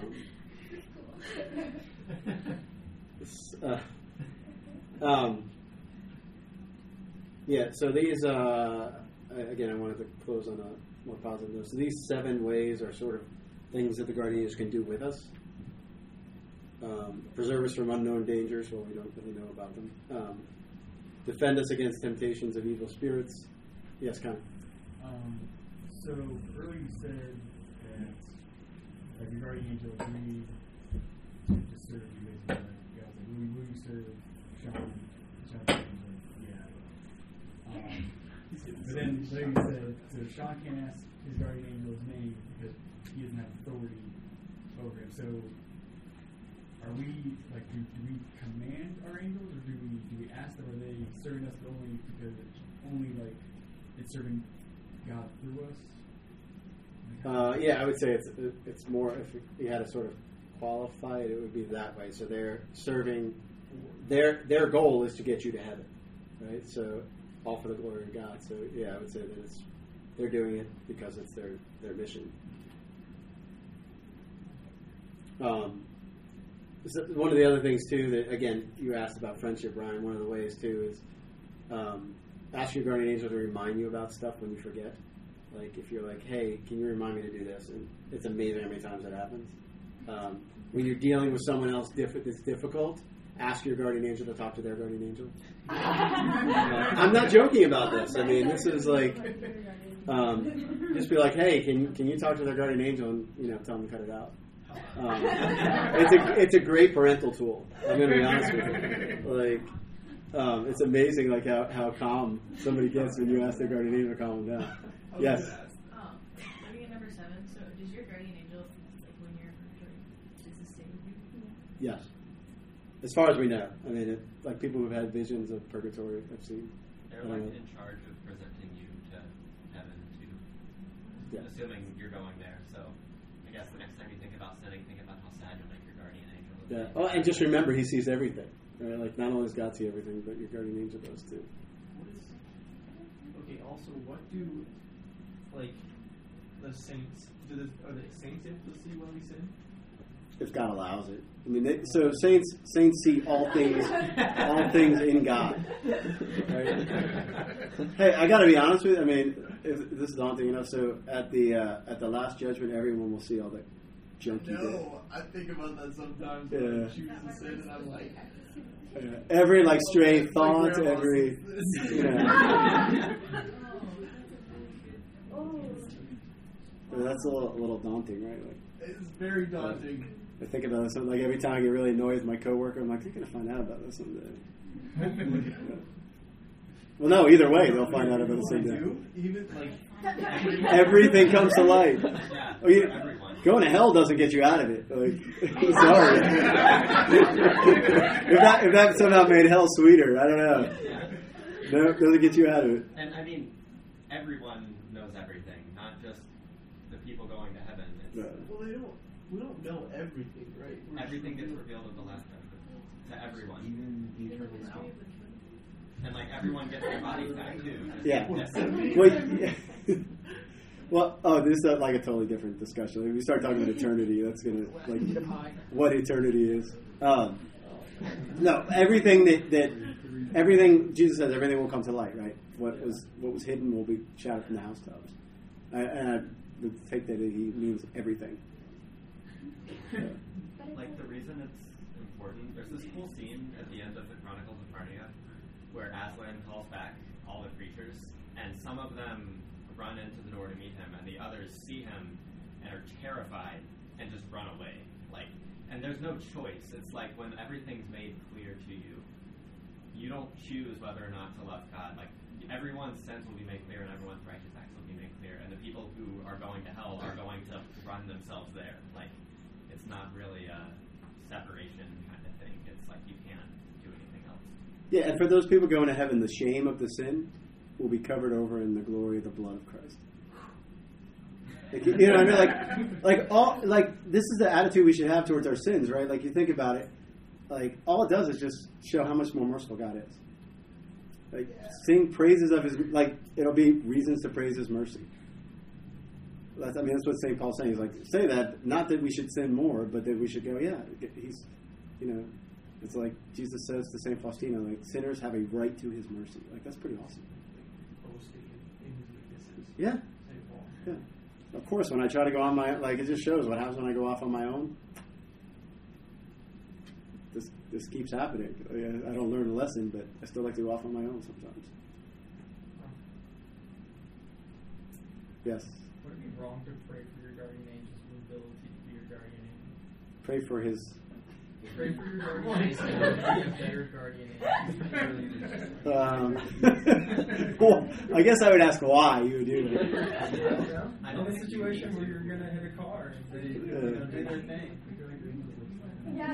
Yeah, so these, again, I wanted to close on a more positive note. So these 7 ways are sort of things that the guardian angels can do with us. Preserve us from unknown dangers, well, we don't really know about them. Defend us against temptations of evil spirits. Yes, Connor. So earlier you said that your guardian angel agreed to serve you as will you serve Sean? But then later you said, so Sean can't ask his guardian angel's name because he doesn't have authority over him. So are we, do we command our angels, or do we ask them, are they serving us only because it's serving God through us? Yeah, I would say it's more, if you had to sort of qualify it, it would be that way. So they're serving, their goal is to get you to heaven, right? So all for the glory of God. So yeah, I would say that they're doing it because it's their mission. So one of the other things too that, again, you asked about friendship, Ryan. One of the ways too is ask your guardian angel to remind you about stuff when you forget. Like if you're like, hey, can you remind me to do this? And it's amazing how many times that happens. When you're dealing with someone else that's difficult, ask your guardian angel to talk to their guardian angel. I'm not joking about this. I mean, this is like, just be like, hey, can you talk to their guardian angel and tell them to cut it out. It's a great parental tool. I'm going to be honest with you. It's amazing how calm somebody gets when you ask their guardian angel to calm them down. Yes. Living at number 7. So, does your guardian angel, when you're does it stay with you? Yes. as far as we know. I mean, like people who've had visions of purgatory, I've seen. They're like in charge of presenting you to heaven too. Yeah. Assuming you're going there. So I guess the next time you think about sinning, think about how sad you'll make your guardian angel. Yeah. Oh, and just remember, he sees everything. Right? Like not only does God see everything, but your guardian angel does too. Okay. Also, what do like the saints? Are the saints able to see when we sin? If God allows it. I mean, so saints see all things in God. Right? Hey, I got to be honest with you. I mean, if this is daunting enough. So at the last judgment, everyone will see all the junk you did. I think about that sometimes. Yeah. When I choose to sin, and I'm like, every like stray thought, every you know. That's a little daunting, right? Like, it's very daunting. I think about this. Like every time I get really annoyed with my coworker, I'm like, they're gonna find out about this someday. Well, no. Either way, they'll find out about it someday. Even like everything comes to light. Yeah, Oh, going to hell doesn't get you out of it. Like, sorry. if that somehow made hell sweeter, I don't know. No, it doesn't get you out of it. And I mean, everyone knows everything, not just the people going to heaven. It's well, we don't know everything, right? everything gets revealed at the last judgment to everyone. Even the eternal soul. And like everyone gets their bodies back too. Yeah. Well, this is like a totally different discussion. If we start talking about eternity, that's gonna like what eternity is. No, everything everything Jesus says, everything will come to light, right? What was hidden will be shouted from the housetops. And I would take that he means everything. Like the reason it's important, there's this cool scene at the end of the Chronicles of Narnia where Aslan calls back all the creatures, and some of them run into the door to meet him, and the others see him and are terrified and just run away. Like, and there's no choice. It's like when everything's made clear to you, you don't choose whether or not to love God. Like everyone's sins will be made clear, and everyone's righteous acts will be made clear, and the people who are going to hell are going to run themselves there. Like, it's not really a separation kind of thing. It's like you can't do anything else. Yeah, and for those people going to heaven, the shame of the sin will be covered over in the glory of the blood of Christ. Like, you know what I mean? Like this is the attitude we should have towards our sins, right? Like you think about it, like all it does is just show how much more merciful God is. Like sing praises of His, like it'll be reasons to praise His mercy. That's what St. Paul's saying. He's like, say that, not that we should sin more, but that we should go, yeah, He's, you know, it's like Jesus says to St. Faustina, like sinners have a right to His mercy. Like that's pretty awesome. Yeah. Yeah. Of course, when I try to go on my, like it just shows what happens when I go off on my own. This keeps happening. I don't learn a lesson, but I still like to go off on my own sometimes. Yes. Would it be wrong to pray for your guardian angel's ability to be your guardian angel? Pray for his. Pray for your guardian angel to be a better guardian angel. Well, I guess I would ask why you would do that. I know a situation where you're going to hit a car and they do their thing. I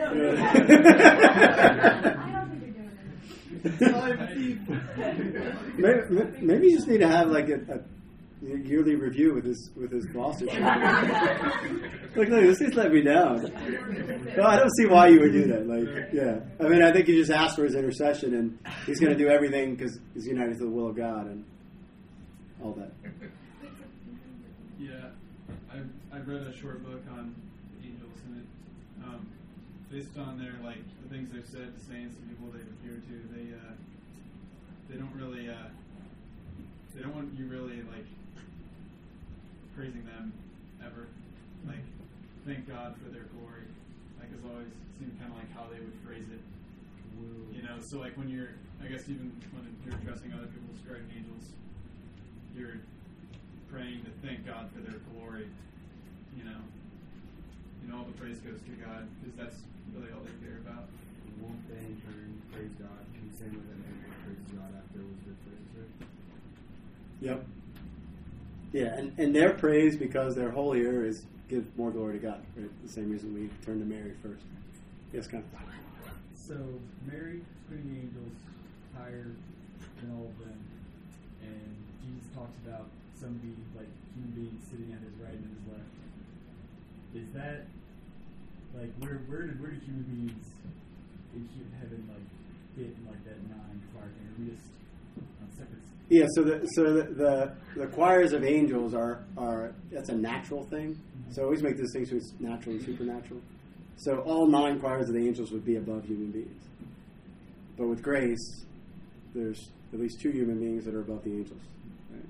don't think you're doing it. Maybe you just need to have like a yearly review with his boss or something. Like, look, this just let me down. No, I don't see why you would do that. Like, yeah, I mean, I think you just ask for his intercession, and he's going to do everything because he's united to the will of God and all that. Yeah, I've read a short book on angels, and it based on their like the things they've said to saints and people they've appeared to, they don't really they don't want you really like praising them ever. Like, thank God for their glory. Like, it's always seemed kind of like how they would phrase it. You know, so like when you're, I guess even when you're addressing other people's guardian angels, you're praying to thank God for their glory. You know, all the praise goes to God because that's really all they care about. Won't they in turn praise God in the same way that everyone praises God afterwards with praises? Yep. Yeah, and their praise because they're holier is give more glory to God. Right? The same reason we turn to Mary first. Yes, kind of. So Mary is putting the angels higher than all of them, and Jesus talks about somebody like human beings sitting at his right and his left. Is that like where do human beings in heaven like fit in like that 9 choir thing? Are we just on separate? Yeah, so the choirs of angels are that's a natural thing. So I always make the distinction between natural and supernatural. So all 9 choirs of the angels would be above human beings. But with grace, there's at least 2 human beings that are above the angels. Right?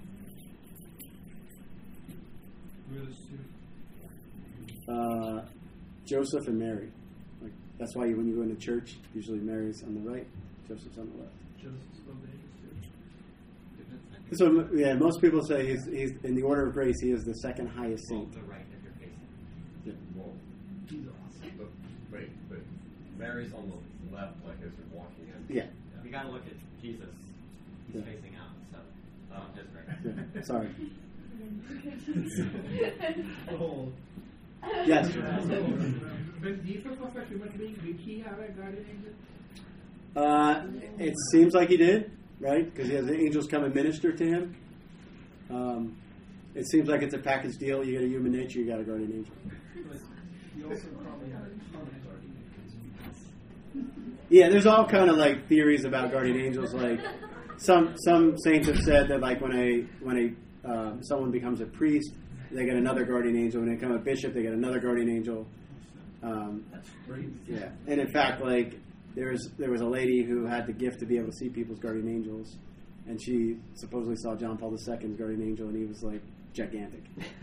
Who are those 2? Joseph and Mary. Like that's why when you go into church, usually Mary's on the right, Joseph's on the left. Joseph's above the angels too. So yeah, most people say he's in the order of grace. He is the second highest Well, saint. the right if you're facing. Yeah. Well, He's awesome. but Mary's on the left, like as you're walking in. Yeah. You got to look at Jesus. He's Yeah. facing out, so his right. Yeah. Sorry. Oh. Yes. When Jesus was a human being, did he have a guardian angel? It seems like he did, right? Because he has the angels come and minister to him. It seems like it's a package deal. You get a human nature, you got a guardian angel. But he also probably had a ton of guardian angels. Yeah, there's all kind of like theories about guardian angels. Like some saints have said that like when someone becomes a priest, they get another guardian angel. When they become a bishop, they get another guardian angel. That's crazy. Yeah, and in fact, like there was a lady who had the gift to be able to see people's guardian angels, and she supposedly saw John Paul II's guardian angel, and he was like gigantic.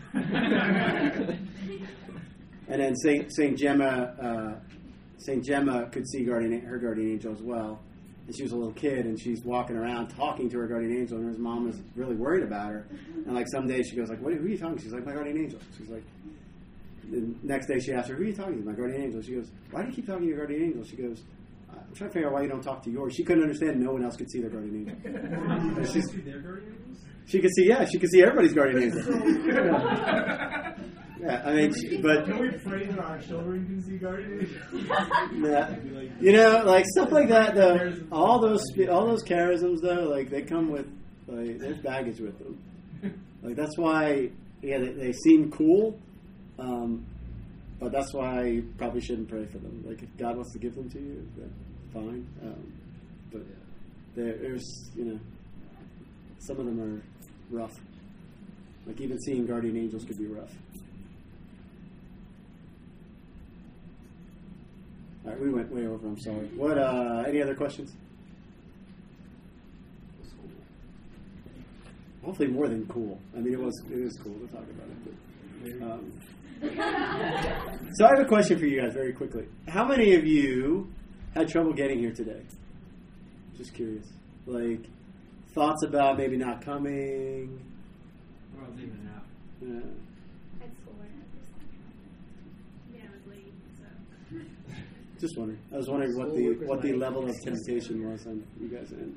And then Saint Gemma could see her guardian angel as well, and she was a little kid, and she's walking around talking to her guardian angel, and her mom was really worried about her. And like some days she goes like, "Who are you talking to?" She's like, "My guardian angel." She's like. The next day she asked her, "Who are you talking to?" "My guardian angel." She goes, "Why do you keep talking to your guardian angel?" She goes, "I'm trying to figure out why you don't talk to yours." She couldn't understand no one else could see their guardian angel. She could see everybody's guardian angel. Yeah, I mean, but can we pray that our children can see guardian angels? yeah, like stuff like that. Though, all those charisms, though, like they come with there's baggage with them. Like that's why, yeah, they seem cool. But that's why you probably shouldn't pray for them. Like, if God wants to give them to you, then fine. But there's, some of them are rough. Like, even seeing guardian angels could be rough. All right, we went way over. I'm sorry. What? Any other questions? Hopefully more than cool. I mean, it is cool to talk about it. But, so I have a question for you guys very quickly. How many of you had trouble getting here today? Just curious. Like, thoughts about maybe not coming? Well, I was even out. Yeah. At school, yeah, I was late, so. Just wondering. I was wondering what the level of temptation was on you guys' end.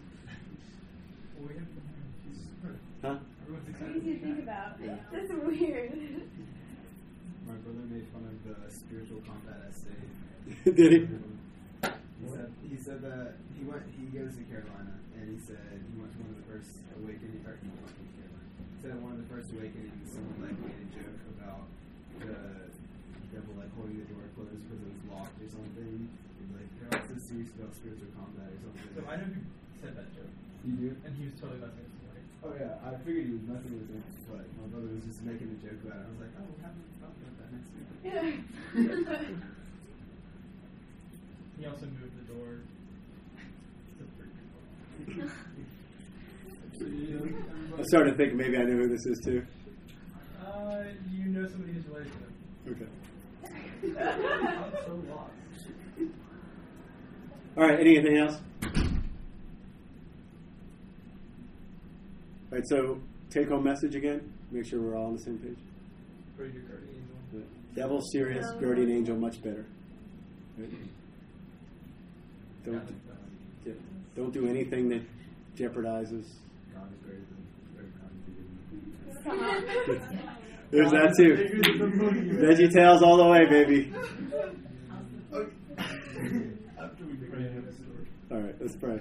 Huh? Crazy to think about. Yeah. That's weird. My brother made fun of the spiritual combat essay. Did he? He said that he goes to Carolina, and he said he went to one of the first awakening, or he went to Carolina. He said at one of the first awakenings, someone like made a joke about the devil like holding the door closed because it was locked or something. He's like, they're all so serious about spiritual combat or something. So I know who said that joke. You do? And he was totally messing with somebody. Oh yeah, I figured he was messing with him, but my brother was just making a joke about it. I was like, oh, we'll have to talk about that next week. He also moved the door. I'm starting to think maybe I know who this is too. You know somebody who's related to him. Okay. I'm so lost. All right. Anything else? All right. So take home message again. Make sure we're all on the same page. Pray to your guardian angel. Devil serious, guardian angel much better. Right? Don't do anything that jeopardizes. God is greater than There's that too. Veggie Tales all the way, baby. After we pray in this story. All right, let's pray.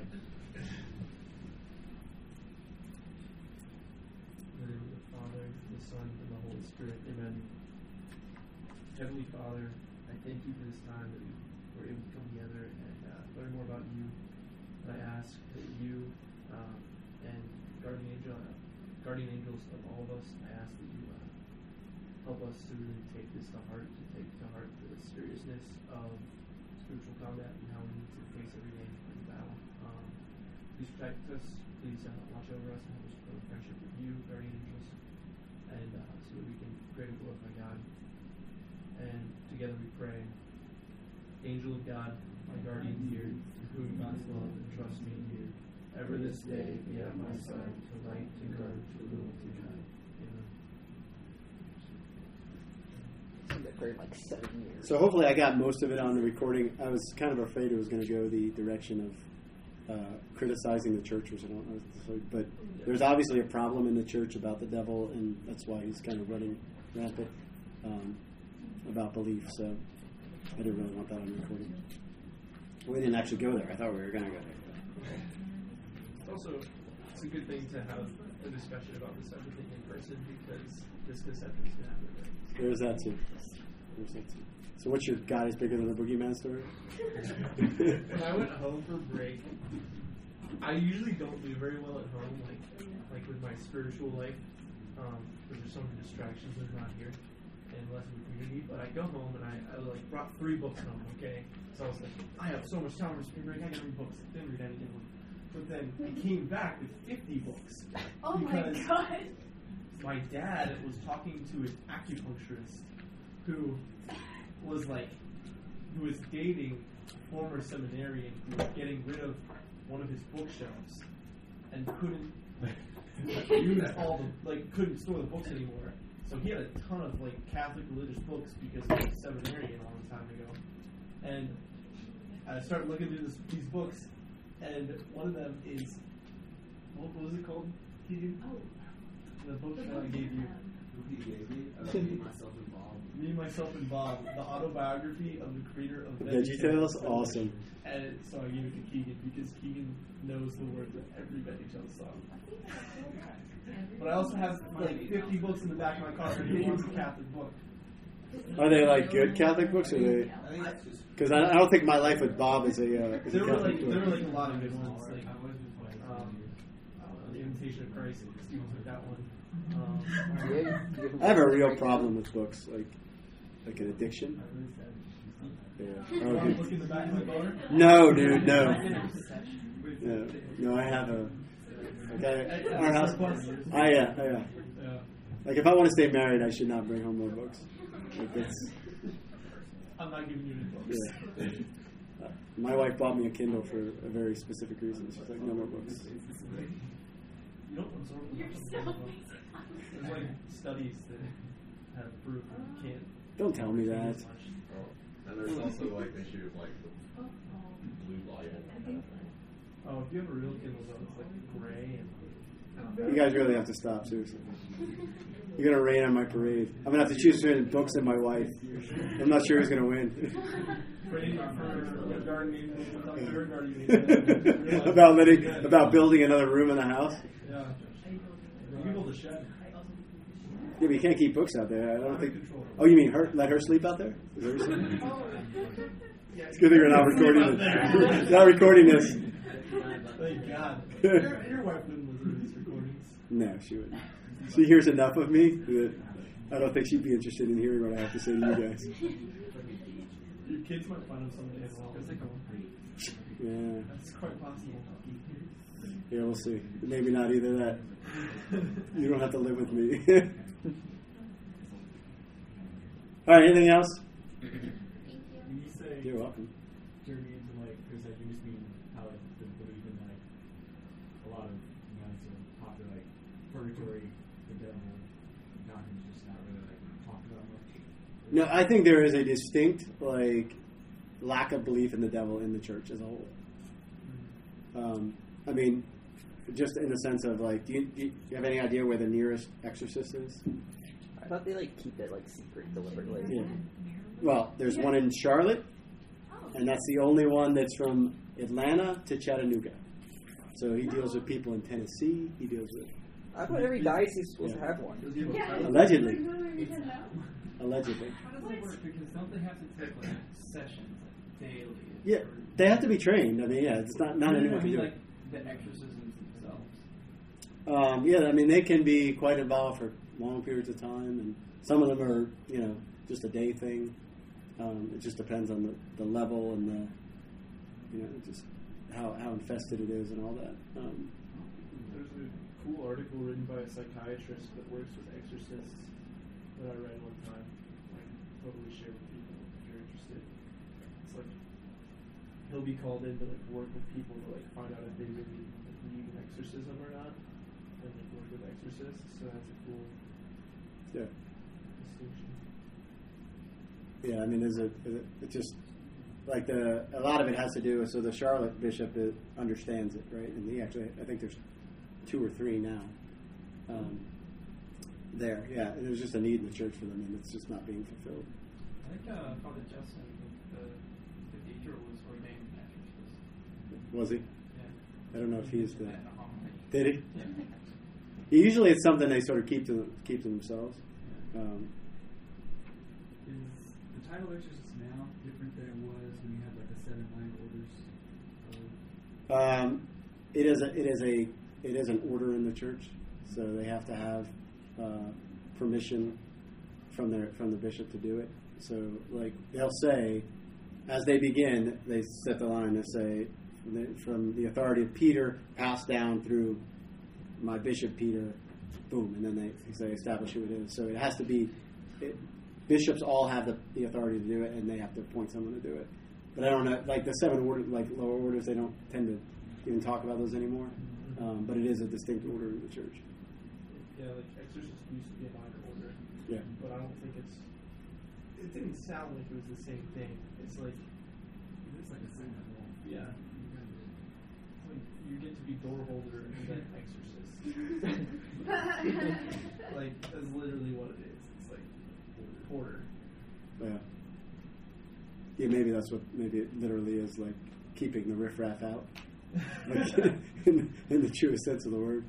In the name of the Father, the Son, and the Holy Spirit. Amen. Heavenly Father, I thank you for this time that we were able to come together and learn more about you. I ask that you and guardian angels of all of us, I ask that you help us to really take this to heart, the seriousness of spiritual combat and how we need to face every day in battle. Please protect us, please watch over us and help us grow in friendship with you, guardian angels, and so that we can greatly glorify God. And together we pray, Angel of God, my guardian dear, to whom God's love and trust me dear, ever this day be at my side, to light, to guard, to rule, to guide. Amen. That prayed like 7 years. So hopefully I got most of it on the recording. I was kind of afraid it was going to go the direction of criticizing the church, which I don't know. But there's obviously a problem in the church about the devil, and that's why he's kind of running rampant about belief. So I didn't really want that on recording. We didn't actually go there. I thought we were going to go there. Also, it's a good thing to have a discussion about this type of thing in person because this deception is going to happen. There's that too. So what's your God is bigger than the boogeyman story? When I went home for break, I usually don't do very well at home, like with my spiritual life, because there's so many distractions when I'm not here, and less in the community. But I go home and I like brought 3 books home. Okay, so I was like, I have so much time for spring break. I can read books. I didn't read any of them. But then I came back with 50 books. Oh my God! My dad was talking to an acupuncturist who was dating a former seminarian who was getting rid of one of his bookshelves and couldn't use couldn't store the books anymore. So he had a ton of Catholic religious books because he was a seminarian a long time ago. And I started looking through these books, and one of them is what was it called? Keegan? The book that I gave you. Me, Myself, and Bob. Me, Myself, and Bob. The autobiography of the creator of VeggieTales? Awesome. And so I gave it to Keegan because Keegan knows the words of every VeggieTales song. But I also have 50 books in the back of my car, and he wants a Catholic book. Are they good Catholic books? Or they? Because I don't think My Life with Bob is a Catholic book. There were a lot of good ones. The Imitation of Christ. Stephen took that one. I have a real problem with books, like an addiction. Yeah. Look in the back of my car? No, dude, no. No, I have a. Our house. Yeah. Like if I want to stay married, I should not bring home more books. I'm not giving you any books. Yeah. My wife bought me a Kindle for a very specific reason. She's like, no more books. You don't absorb them. You're so There's studies that have proof you can't. Don't tell me that. And there's also the issue of the blue light. Oh, if you have a real Kindle though, it's gray and. You guys really have to stop, seriously. You're gonna rain on my parade. I'm gonna have to choose between books and my wife. I'm not sure who's gonna win. about building another room in the house. Yeah. You can build a shed. Yeah, but you can't keep books out there. I don't think. Oh, you mean her? Let her sleep out there? Is that what you're saying? It's good that you're not recording this. Not recording this. Thank God. Your wife wouldn't listen to these recordings. No, she wouldn't. She hears enough of me that I don't think she'd be interested in hearing what I have to say to you guys. Your kids might find them someday as well. Yeah. That's quite possible. Yeah, we'll see. Maybe not either that. You don't have to live with me. All right, anything else? When you say You're welcome. journey into because you just mean how the belief in a lot of popular purgatory, the devil, doctrines just not really talked about much. No, I think there is a distinct lack of belief in the devil in the church as a whole. I mean, just in the sense of do you have any idea where the nearest exorcist is? I thought they keep it secret deliberately. Yeah. Well, there's one in Charlotte. and that's the only one that's from Atlanta to Chattanooga. So he deals with people in Tennessee. He deals with. I thought every diocese is supposed to have one. Allegedly. Allegedly. How does it work? Because don't they have to take like sessions like daily? Yeah, they have to be trained. I mean, yeah, it's not anyone can do like it. the exorcisms themselves. Yeah, I mean, they can be quite involved for long periods of time, and some of them are, just a day thing. It just depends on the level and just how infested it is and all that. There's a cool article written by a psychiatrist that works with exorcists that I read one time. Like, totally share with people if you're interested. It's like he'll be called in to like work with people to like find out if they really need an exorcism or not, and like work with exorcists. So that's a cool distinction. Yeah, I mean, it just like a lot of it has to do with, so the Charlotte bishop understands it, right? And he actually, I think there's 2 or 3 now. There, yeah, there's just a need in the church for them, and it's just not being fulfilled. I think Father Justin, the cathedral, was ordained an exorcist. Was he? Yeah. I don't know if he's the. In a homily. Did he? Yeah. Usually, it's something they sort of keep to themselves. Is the title of exorcist now different than it was when you had like the 7 line orders? It is an order in the church, so they have to have permission from the bishop to do it. So, like, they'll say, as they begin, they set the line and say, from the authority of Peter, passed down through my bishop Peter, boom, and then they establish who it is. So it has to be, bishops all have the authority to do it, and they have to appoint someone to do it. But I don't know, like the 7 orders, like lower orders, they don't tend to even talk about those anymore. But it is a distinct order in the church. Yeah, like exorcist used to be a minor order. Yeah. But I don't think it didn't sound like it was the same thing. It's like It is like a single wall. yeah. Like you get to be door holder and then exorcist. Like that's literally what it is. It's like porter. Yeah. Yeah, maybe that's what, maybe it literally is, like keeping the riffraff out. Like, in the truest sense of the word.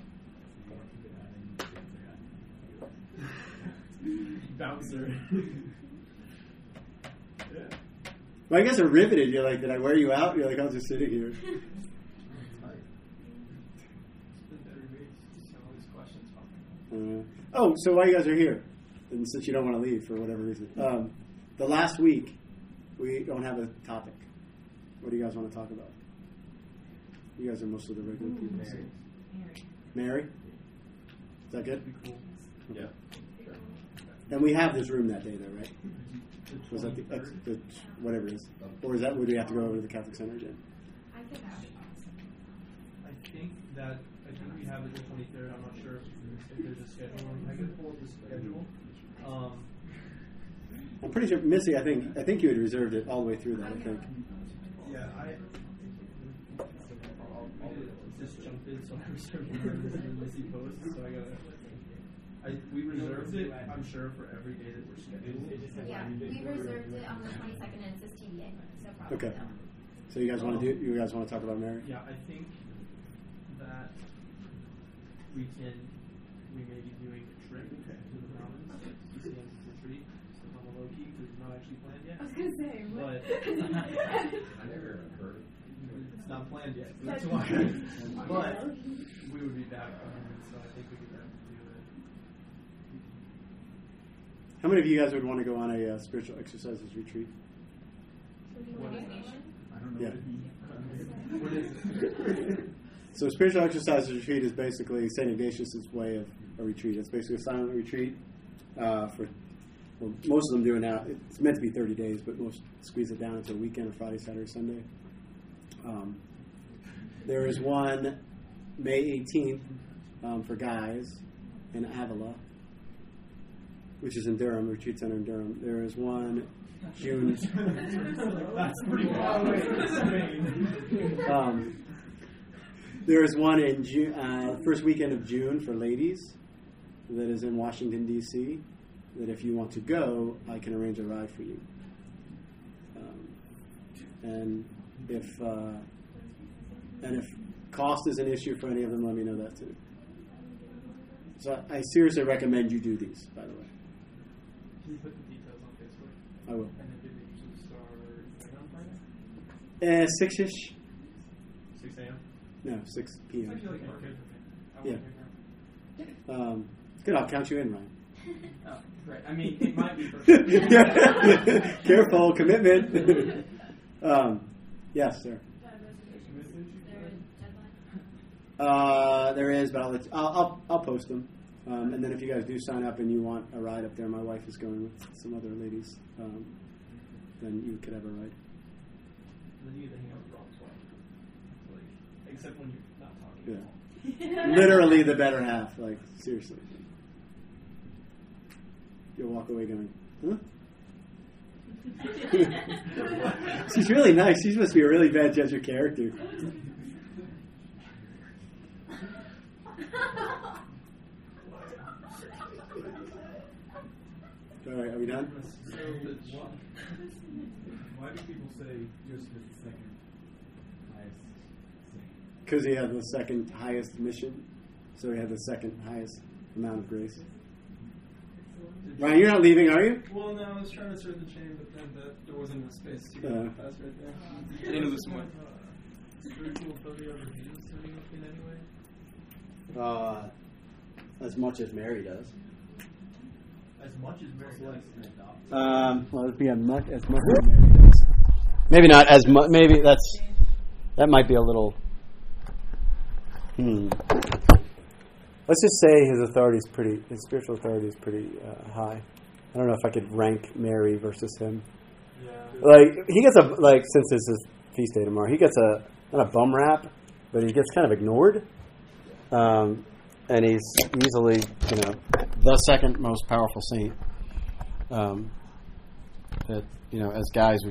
Bouncer. Yeah. Well, I guess they're riveted. You're like, did I wear you out? You're like, I was just sitting here. It's been better ways to all these questions popping up. So while you guys are here, and since you don't want to leave for whatever reason, the last week we don't have a topic. What do you guys want to talk about? You guys are most of the regular people. So. Mary? Is that good? Cool. Yeah. And we have this room that day, though, right? Was that the whatever it is, or is that would we have to go over to the Catholic Center again? I think that would be I think we have it the 23rd. I'm not sure if there's a schedule. I can pull up the schedule. I'm pretty sure, Missy. I think you had reserved it all the way through that. I think. Yeah, I'll just jumped in, so I reserved it for the Missy post. So we reserved it. I'm sure for every day that we're scheduled. Yeah, we reserved it on the 22nd, and it says TBA, so probably Okay. no. So you guys want to talk about Mary? Yeah, I think that we may be doing a trip to the mountains, CCM retreat, so on the low key because it's not actually planned yet. I was gonna say, what? I never even heard it. It's not planned yet, so that's why. But we would be back, so I think we could do it. How many of you guys would want to go on a spiritual exercises retreat? What is it? I don't know Yeah. What is it? So spiritual exercises retreat is basically St. Ignatius' way of a retreat. It's basically a silent retreat most of them do it now. It's meant to be 30 days, but most squeeze it down into a weekend of Friday, Saturday, Sunday. There is one May 18th for guys in Avila, which is in Durham, Retreat Center in Durham. There is one June. That's pretty far away. There is one in June, first weekend of June for ladies that is in Washington, D.C., that if you want to go, I can arrange a ride for you. And if cost is an issue for any of them, let me know that too. So I seriously recommend you do these, by the way. Can you put the details on Facebook? I will. And then did we usually start on Friday? 6-ish. 6 a.m.? No, 6 p.m. It's actually like arcade for me. I Yeah. won't be Good, I'll count you in, Ryan. here. Oh, great. I mean, it might be for sure. Careful, commitment. Yes, sir. There is, but I'll post them. And then if you guys do sign up and you want a ride up there, my wife is going with some other ladies. Then you could have a ride. And then you get to hang out with Rob's wife. Like, except when you're not talking. Yeah. Literally the better half. Like, seriously. You'll walk away going, huh? She's really nice. She's supposed to be a really bad judge of character. All right, are we done? So, why do people say Joseph is the second highest saint? Because he had the second highest mission, so he had the second highest amount of grace. Ryan, you're not leaving, are you? Well, no, I was trying to start the chain, but then there wasn't enough space to get past right there. Into this one. Spiritual authority over Jesus in any way? As much as Mary does. As much as Mary does. Well, it'd be as much as Mary does. Maybe not as much. Maybe that might be a little. Let's just say his spiritual authority is pretty high. I don't know if I could rank Mary versus him. Yeah. Like he gets since it's his feast day tomorrow, he gets not a bum rap, but he gets kind of ignored. And he's easily, the second most powerful saint. That as guys we